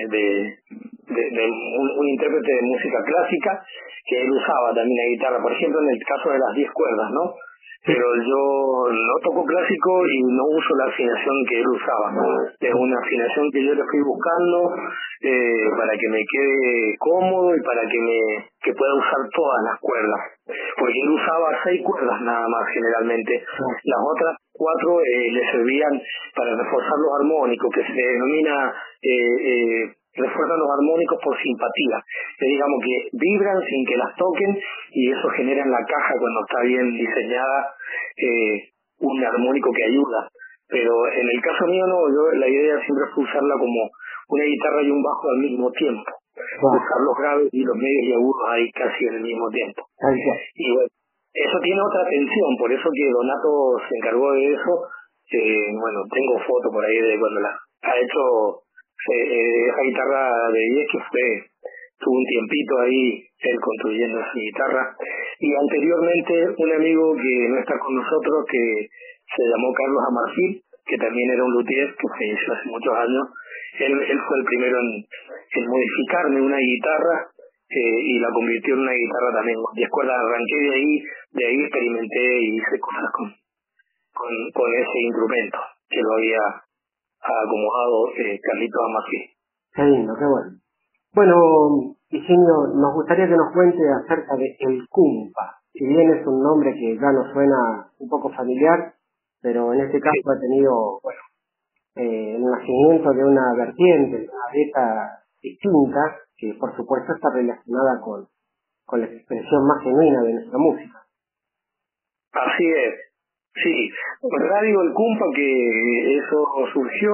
un intérprete de música clásica, que él usaba también la guitarra, por ejemplo, en el caso de las 10 cuerdas, ¿no? Pero yo no toco clásico y no uso la afinación que él usaba. Es una afinación que yo le fui buscando para que me quede cómodo y para que pueda usar todas las cuerdas. Porque él usaba 6 cuerdas nada más generalmente. Las otras 4 le servían para reforzar los armónicos, que se denomina refuerzan los armónicos por simpatía. Digamos que vibran sin que las toquen y eso genera en la caja, cuando está bien diseñada, un armónico que ayuda. Pero en el caso mío no, la idea siempre fue usarla como una guitarra y un bajo al mismo tiempo. Usar los graves y los medios y agudos ahí casi en el mismo tiempo. Y bueno, eso tiene otra tensión, por eso que Donato se encargó de eso. Bueno, tengo fotos por ahí de cuando la ha hecho. Esa guitarra de 10 que tuvo un tiempito ahí él construyendo su guitarra, y anteriormente un amigo que no está con nosotros, que se llamó Carlos Amarfil, que también era un luthier que falleció hace muchos años. Él fue el primero en modificarme una guitarra y la convirtió en una guitarra también con 10 cuerdas. Arranqué de ahí experimenté y hice cosas con ese instrumento que lo había ha acomodado Carlitos Amasí. Qué lindo, qué bueno. Bueno, Higinio, nos gustaría que nos cuente acerca de El Cumpa. Si bien es un nombre que ya nos suena un poco familiar, pero en este caso ha tenido, bueno, el nacimiento de una vertiente, de una dieta distinta, que por supuesto está relacionada con la expresión más genuina de nuestra música. Así es, sí. Radio El Cumpa, que eso surgió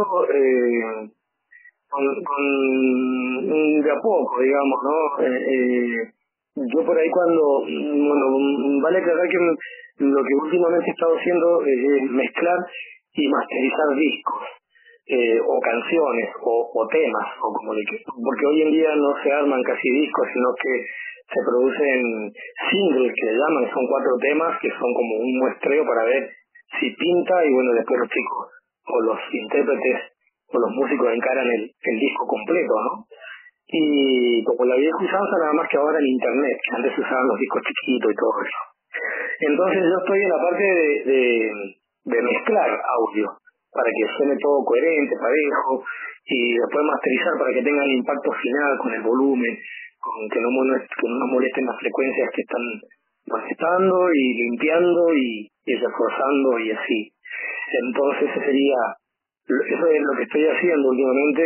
de a poco, digamos, ¿no? Yo por ahí bueno, vale aclarar que lo que últimamente he estado haciendo es mezclar y masterizar discos, o canciones, o temas, o porque hoy en día no se arman casi discos, sino que se producen singles, que le llaman, son 4 temas que son como un muestreo para ver si pinta, y bueno, después los chicos o los intérpretes o los músicos encaran el disco completo, ¿no? Y como la vieja usanza, nada más que ahora en internet, que antes se usaban los discos chiquitos y todo eso. Entonces yo estoy en la parte de mezclar audio, para que suene todo coherente, parejo, y después masterizar para que tenga el impacto final con el volumen, con que no nos molesten las frecuencias que están molestando y limpiando y reforzando y así. Entonces eso es lo que estoy haciendo últimamente,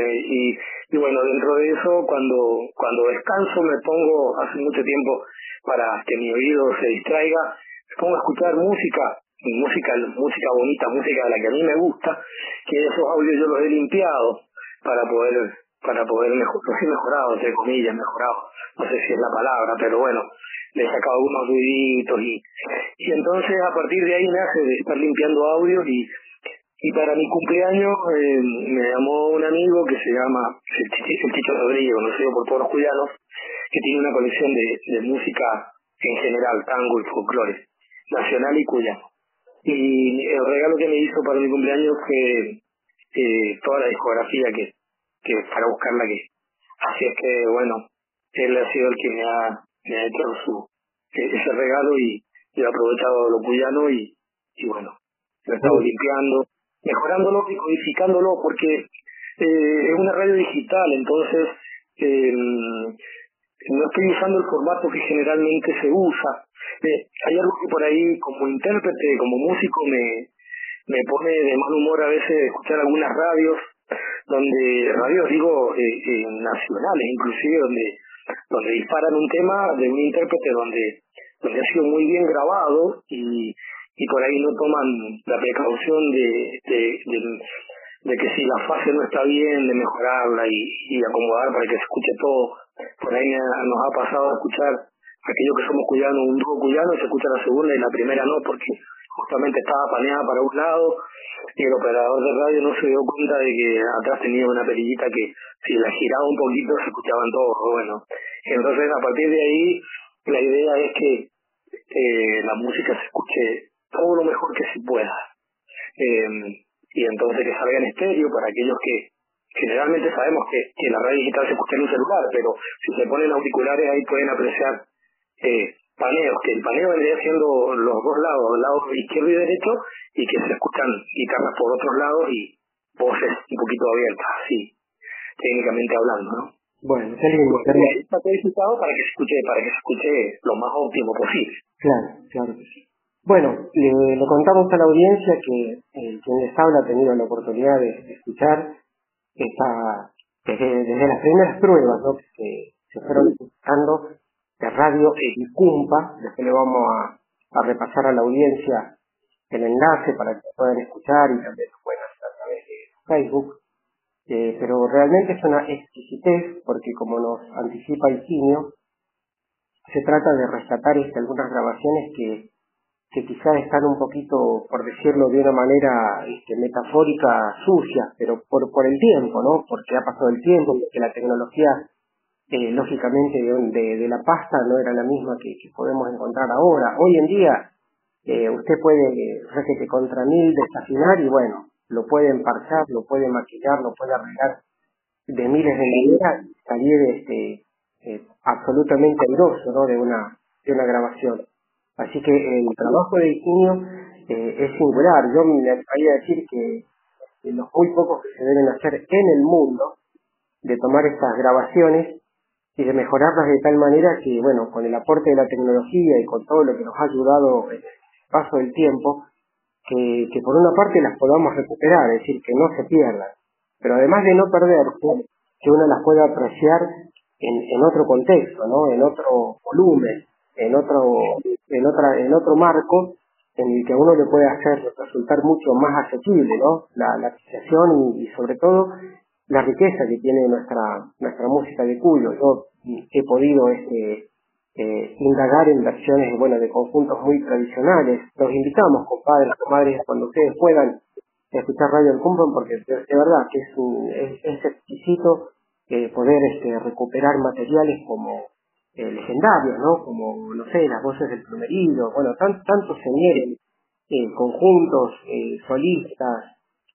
y bueno, dentro de eso, cuando descanso me pongo, hace mucho tiempo, para que mi oído se distraiga, me pongo a escuchar música bonita, música de la que a mí me gusta, que esos audios yo los he limpiado para poder mejorado, entre comillas, no sé si es la palabra, pero bueno, le he sacado algunos ruiditos y entonces a partir de ahí nace de estar limpiando audios, y para mi cumpleaños me llamó un amigo que se llama el Chicho Rodríguez, conocido por todos los cuyanos, que tiene una colección de música en general, tango y folclore, nacional y cuyano. Y el regalo que me hizo para mi cumpleaños fue toda la discografía que para buscarla así es que bueno, él ha sido el que me ha hecho ese regalo, y he aprovechado lo cuyano y bueno, lo he estado limpiando, mejorándolo y codificándolo, porque es una radio digital, entonces no estoy usando el formato que generalmente se usa. Hay algo que por ahí, como intérprete, como músico, me pone de mal humor a veces escuchar algunas radios, nacionales inclusive, donde disparan un tema de un intérprete donde ha sido muy bien grabado, y por ahí no toman la precaución de que si la fase no está bien, de mejorarla y acomodar para que se escuche todo. Por ahí nos ha pasado a escuchar aquellos que somos cuyanos, un dúo cuyano, y se escucha la segunda y la primera no, porque justamente estaba paneada para un lado, y el operador de radio no se dio cuenta de que atrás tenía una perillita que si la giraba un poquito se escuchaban todos. Bueno, entonces a partir de ahí la idea es que la música se escuche todo lo mejor que se pueda, y entonces que salga en estéreo para aquellos que generalmente sabemos que la radio digital se escucha en un celular, pero si se ponen auriculares ahí pueden apreciar paneos, que el paneo vendría siendo los dos lados izquierdo y derecho, y que se escuchan guitarras por otros lados y voces un poquito abiertas, así, técnicamente hablando, ¿no? Bueno, qué lindo. Está codificado para que se escuche lo más óptimo posible. Claro que sí. Bueno, le contamos a la audiencia que quien les habla ha tenido la oportunidad de escuchar desde las primeras pruebas, ¿no?, que se fueron escuchando de Radio El Cumpa. Después le vamos a repasar a la audiencia el enlace para que puedan escuchar, y también lo pueden hacer a través de Facebook. Pero realmente es una exquisitez, porque como nos anticipa Higinio, se trata de rescatar algunas grabaciones que quizás están un poquito, por decirlo de una manera metafórica, sucias, pero por el tiempo, ¿no? Porque ha pasado el tiempo, porque la tecnología, lógicamente, de la pasta no era la misma que podemos encontrar ahora. Hoy en día, usted puede, requete contra 1000 desafinar, y bueno, lo puede emparchar, lo puede maquillar, lo puede arreglar de miles de maneras, salir absolutamente airoso, ¿no?, de una grabación. Así que el trabajo de Higinio es singular. Yo me atrevería a decir que los muy pocos que se deben hacer en el mundo, de tomar estas grabaciones y de mejorarlas de tal manera que, bueno, con el aporte de la tecnología y con todo lo que nos ha ayudado en el paso del tiempo, que por una parte las podamos recuperar, es decir, que no se pierdan, pero además de no perderse, que uno las pueda apreciar en otro contexto, ¿no? En otro volumen, en otro marco, en el que a uno le puede hacer resultar mucho más asequible, ¿no? La apreciación y sobre todo la riqueza que tiene nuestra música de Cuyo. Yo he podido indagar en versiones, bueno, de conjuntos muy tradicionales. Los invitamos, compadres, comadres, cuando ustedes puedan escuchar Radio El Cumban, porque de verdad que es exquisito poder recuperar materiales como legendarios, ¿no? Como, no sé, las voces del Plumerillo, bueno, tantos señores, conjuntos, solistas,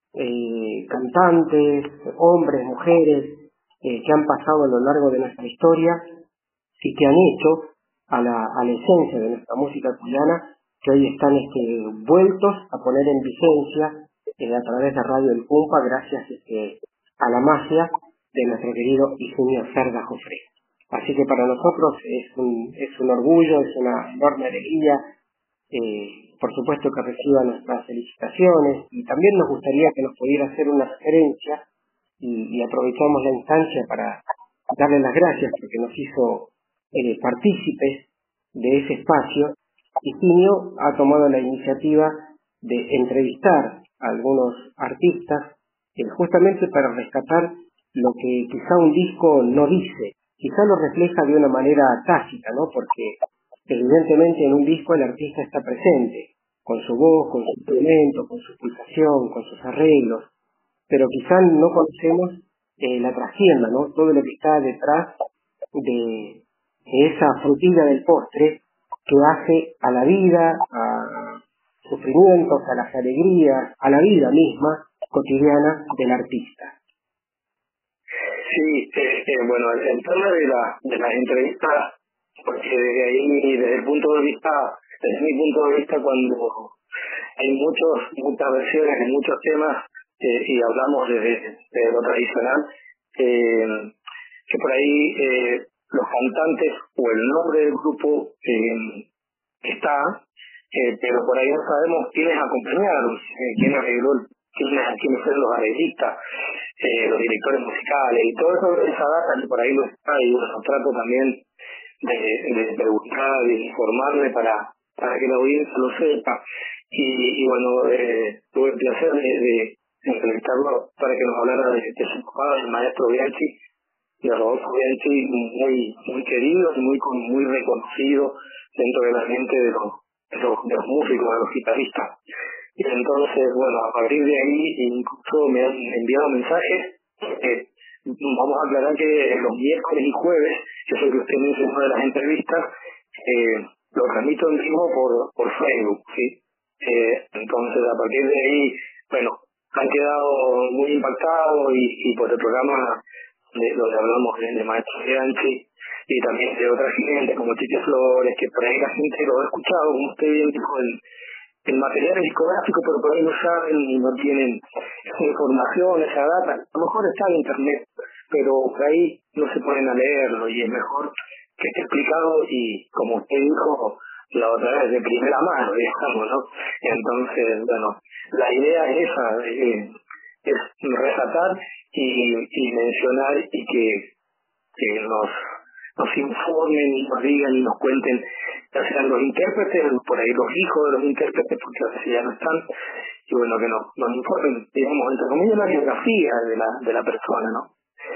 cantantes, hombres, mujeres, que han pasado a lo largo de nuestra historia y que han hecho a la esencia de nuestra música cuyana, que hoy están vueltos a poner en vigencia a través de Radio El Cumpa, gracias a la magia de nuestro querido Higinio Cerda Jofré. Así que para nosotros es un orgullo, es una enorme alegría, por supuesto que reciba nuestras felicitaciones, y también nos gustaría que nos pudiera hacer una referencia, y aprovechamos la instancia para darle las gracias porque nos hizo partícipes de ese espacio. Higinio ha tomado la iniciativa de entrevistar a algunos artistas justamente para rescatar lo que quizá un disco no dice, quizá lo refleja de una manera tácita, ¿no? Porque evidentemente en un disco el artista está presente, con su voz, con su instrumento, con su pulsación, con sus arreglos, pero quizá no conocemos la trascienda, ¿no? Todo lo que está detrás de esa frutilla del postre que hace a la vida, a sufrimientos, a las alegrías, a la vida misma cotidiana del artista. Sí, bueno, el tema de las entrevistas, porque desde ahí, desde mi punto de vista, cuando hay muchas versiones de muchos temas, y hablamos de lo tradicional, que por ahí los cantantes o el nombre del grupo está, pero por ahí no sabemos quiénes acompañaron, quién arregló, quiénes fueron los arreglistas, los directores musicales y todo eso, esa data que por ahí no está, y bueno, trato también de preguntar, de informarme para que la audiencia lo sepa, y bueno, tuve el placer de entrevistarlo para que nos hablara de su papá, el maestro Bianchi, de Rodolfo Bianchi, muy querido y muy reconocido dentro de la mente de los músicos, de los guitarristas. Y entonces, bueno, a partir de ahí incluso me han enviado mensajes. Vamos a aclarar que los miércoles y jueves, que es lo que usted mencionó de las entrevistas, lo transmito en vivo por Facebook, ¿sí? Entonces, a partir de ahí, bueno, han quedado muy impactados y por el programa donde hablamos de Maestro Bianchi y también de otras gente como Chiche Flores, que por ahí la gente lo ha escuchado, como usted bien dijo, el material discográfico, pero por ahí no saben y no tienen esa información, esa data. A lo mejor está en internet, pero por ahí no se ponen a leerlo, y es mejor que esté explicado y, como usted dijo la otra vez, de primera mano, digamos, ¿no? Entonces, bueno, la idea es esa, es resaltar y mencionar y que nos informen y nos digan y nos cuenten, ya sean los intérpretes, por ahí los hijos de los intérpretes, porque a veces ya no están, y bueno, que nos informen, digamos, entre comillas, la biografía de la persona, ¿no?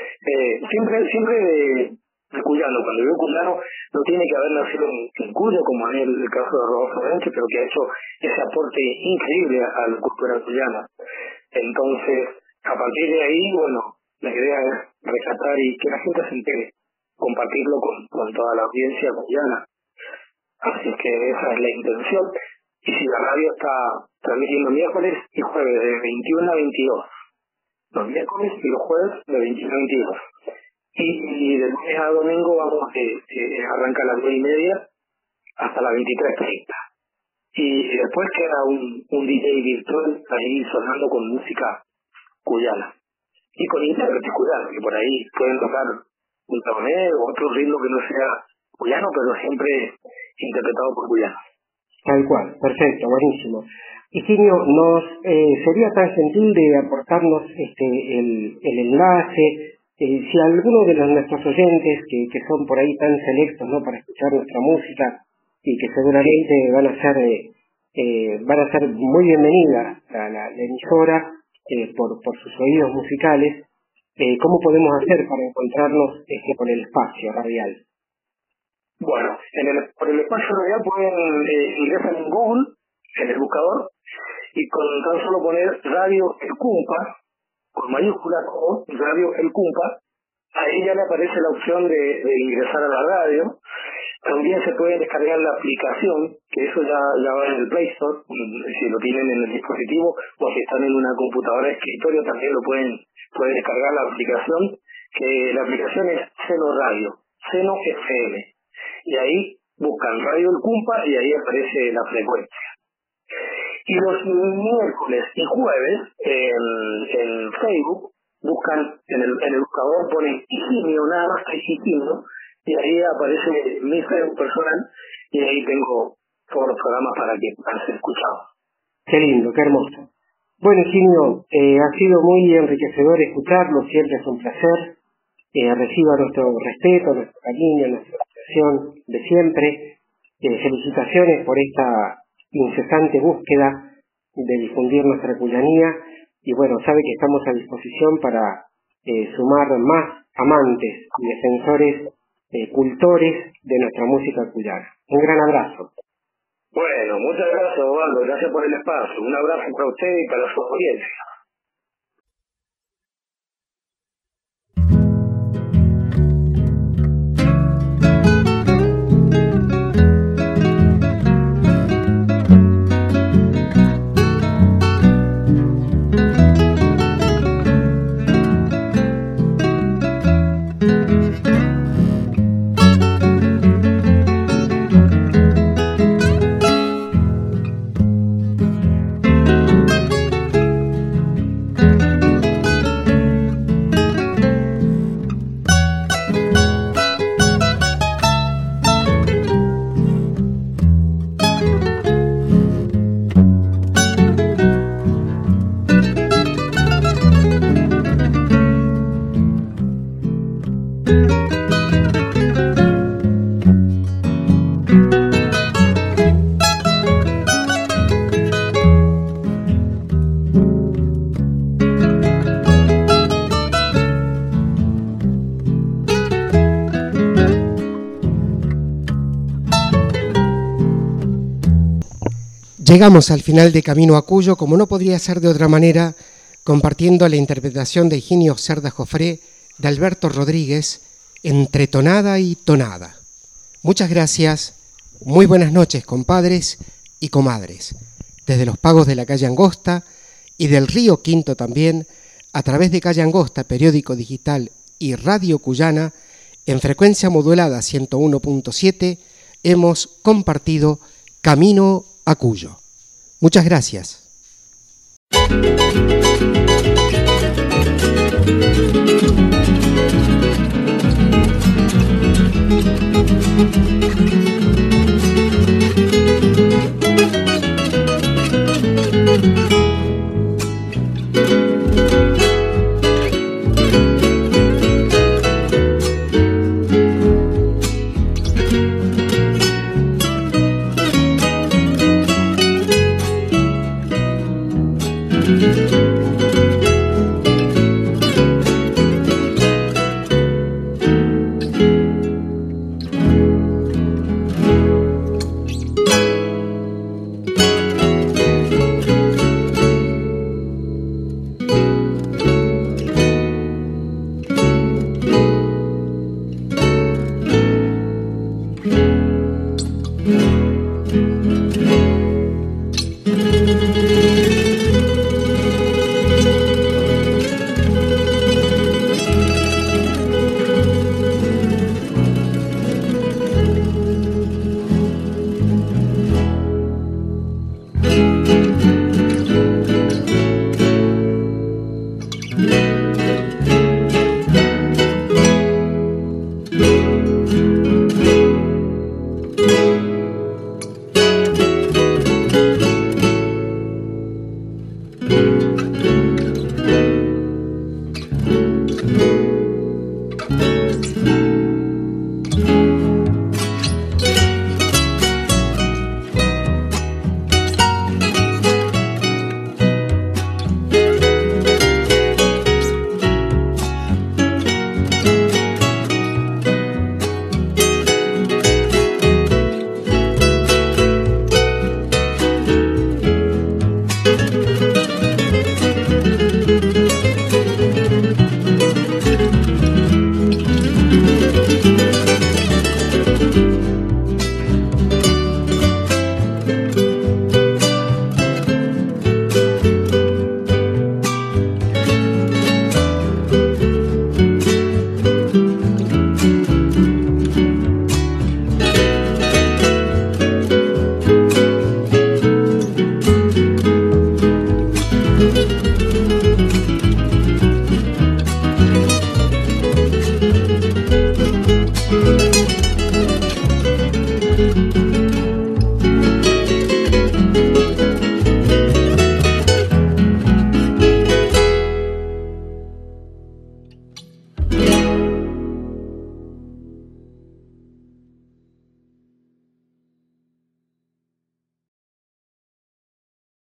Siempre de cuyano, cuando digo cuyano, no tiene que haber nacido en Cuyo, como en el caso de Rodolfo Bianchi, pero que ha hecho ese aporte increíble a la cultura cuyana. Entonces, a partir de ahí, bueno, la idea es rescatar y que la gente se entere, compartirlo con toda la audiencia cuyana. Así que esa es la intención. Y si la radio está transmitiendo miércoles y jueves de 21 a 22, los miércoles y los jueves de 21 a 22. Y de lunes a domingo vamos arranca a las 9:30 hasta las 23:30. Y después queda un DJ virtual ahí sonando con música cuyana. Y con intérpretes cuyanos, que por ahí pueden tocar un torneo o otro ritmo que no sea cuyano, pero siempre interpretado por cuyanos. Tal cual, perfecto, buenísimo. Higinio, nos sería tan gentil de aportarnos el enlace, si alguno de nuestros oyentes que son por ahí tan selectos, ¿no?, para escuchar nuestra música y que seguramente van a ser muy bienvenidas a la emisora por sus oídos musicales, ¿cómo podemos hacer para encontrarnos con el espacio radial? Bueno, por el espacio radial pueden ingresar en Google, en el buscador, y con tan solo poner Radio El Cumpa, con mayúsculas o Radio El Cumpa, ahí ya le aparece la opción de ingresar a la radio. También se puede descargar la aplicación, que eso ya va en el Play Store, si lo tienen en el dispositivo, o si están en una computadora de escritorio también lo pueden descargar la aplicación, que la aplicación es Seno Radio, Seno FM. Y ahí buscan Radio El Cumpa y ahí aparece la frecuencia. Y los miércoles y jueves en Facebook buscan, en el buscador ponen Higinio, nada más que Higinio, y ahí aparece mi Facebook personal y ahí tengo todos los programas para que puedan ser escuchados. Qué lindo, qué hermoso. Bueno, Higinio, ha sido muy enriquecedor escucharlo, siempre es un placer. Reciba nuestro respeto, nuestro cariño, nuestra apreciación de siempre. Felicitaciones por esta incesante búsqueda de difundir nuestra cuyanía, y bueno, sabe que estamos a disposición para sumar más amantes y defensores, cultores de nuestra música cuyana. Un gran abrazo. Bueno, muchas gracias, Osvaldo, gracias por el espacio. Un abrazo para usted y para su audiencia. Llegamos al final de Camino a Cuyo, como no podría ser de otra manera, compartiendo la interpretación de Higinio Cerda Jofré de Alberto Rodríguez, entre tonada y tonada. Muchas gracias, muy buenas noches, compadres y comadres. Desde los pagos de la calle Angosta y del Río Quinto también, a través de Calle Angosta, periódico digital y Radio Cuyana, en frecuencia modulada 101.7, hemos compartido Camino a Cuyo. Muchas gracias.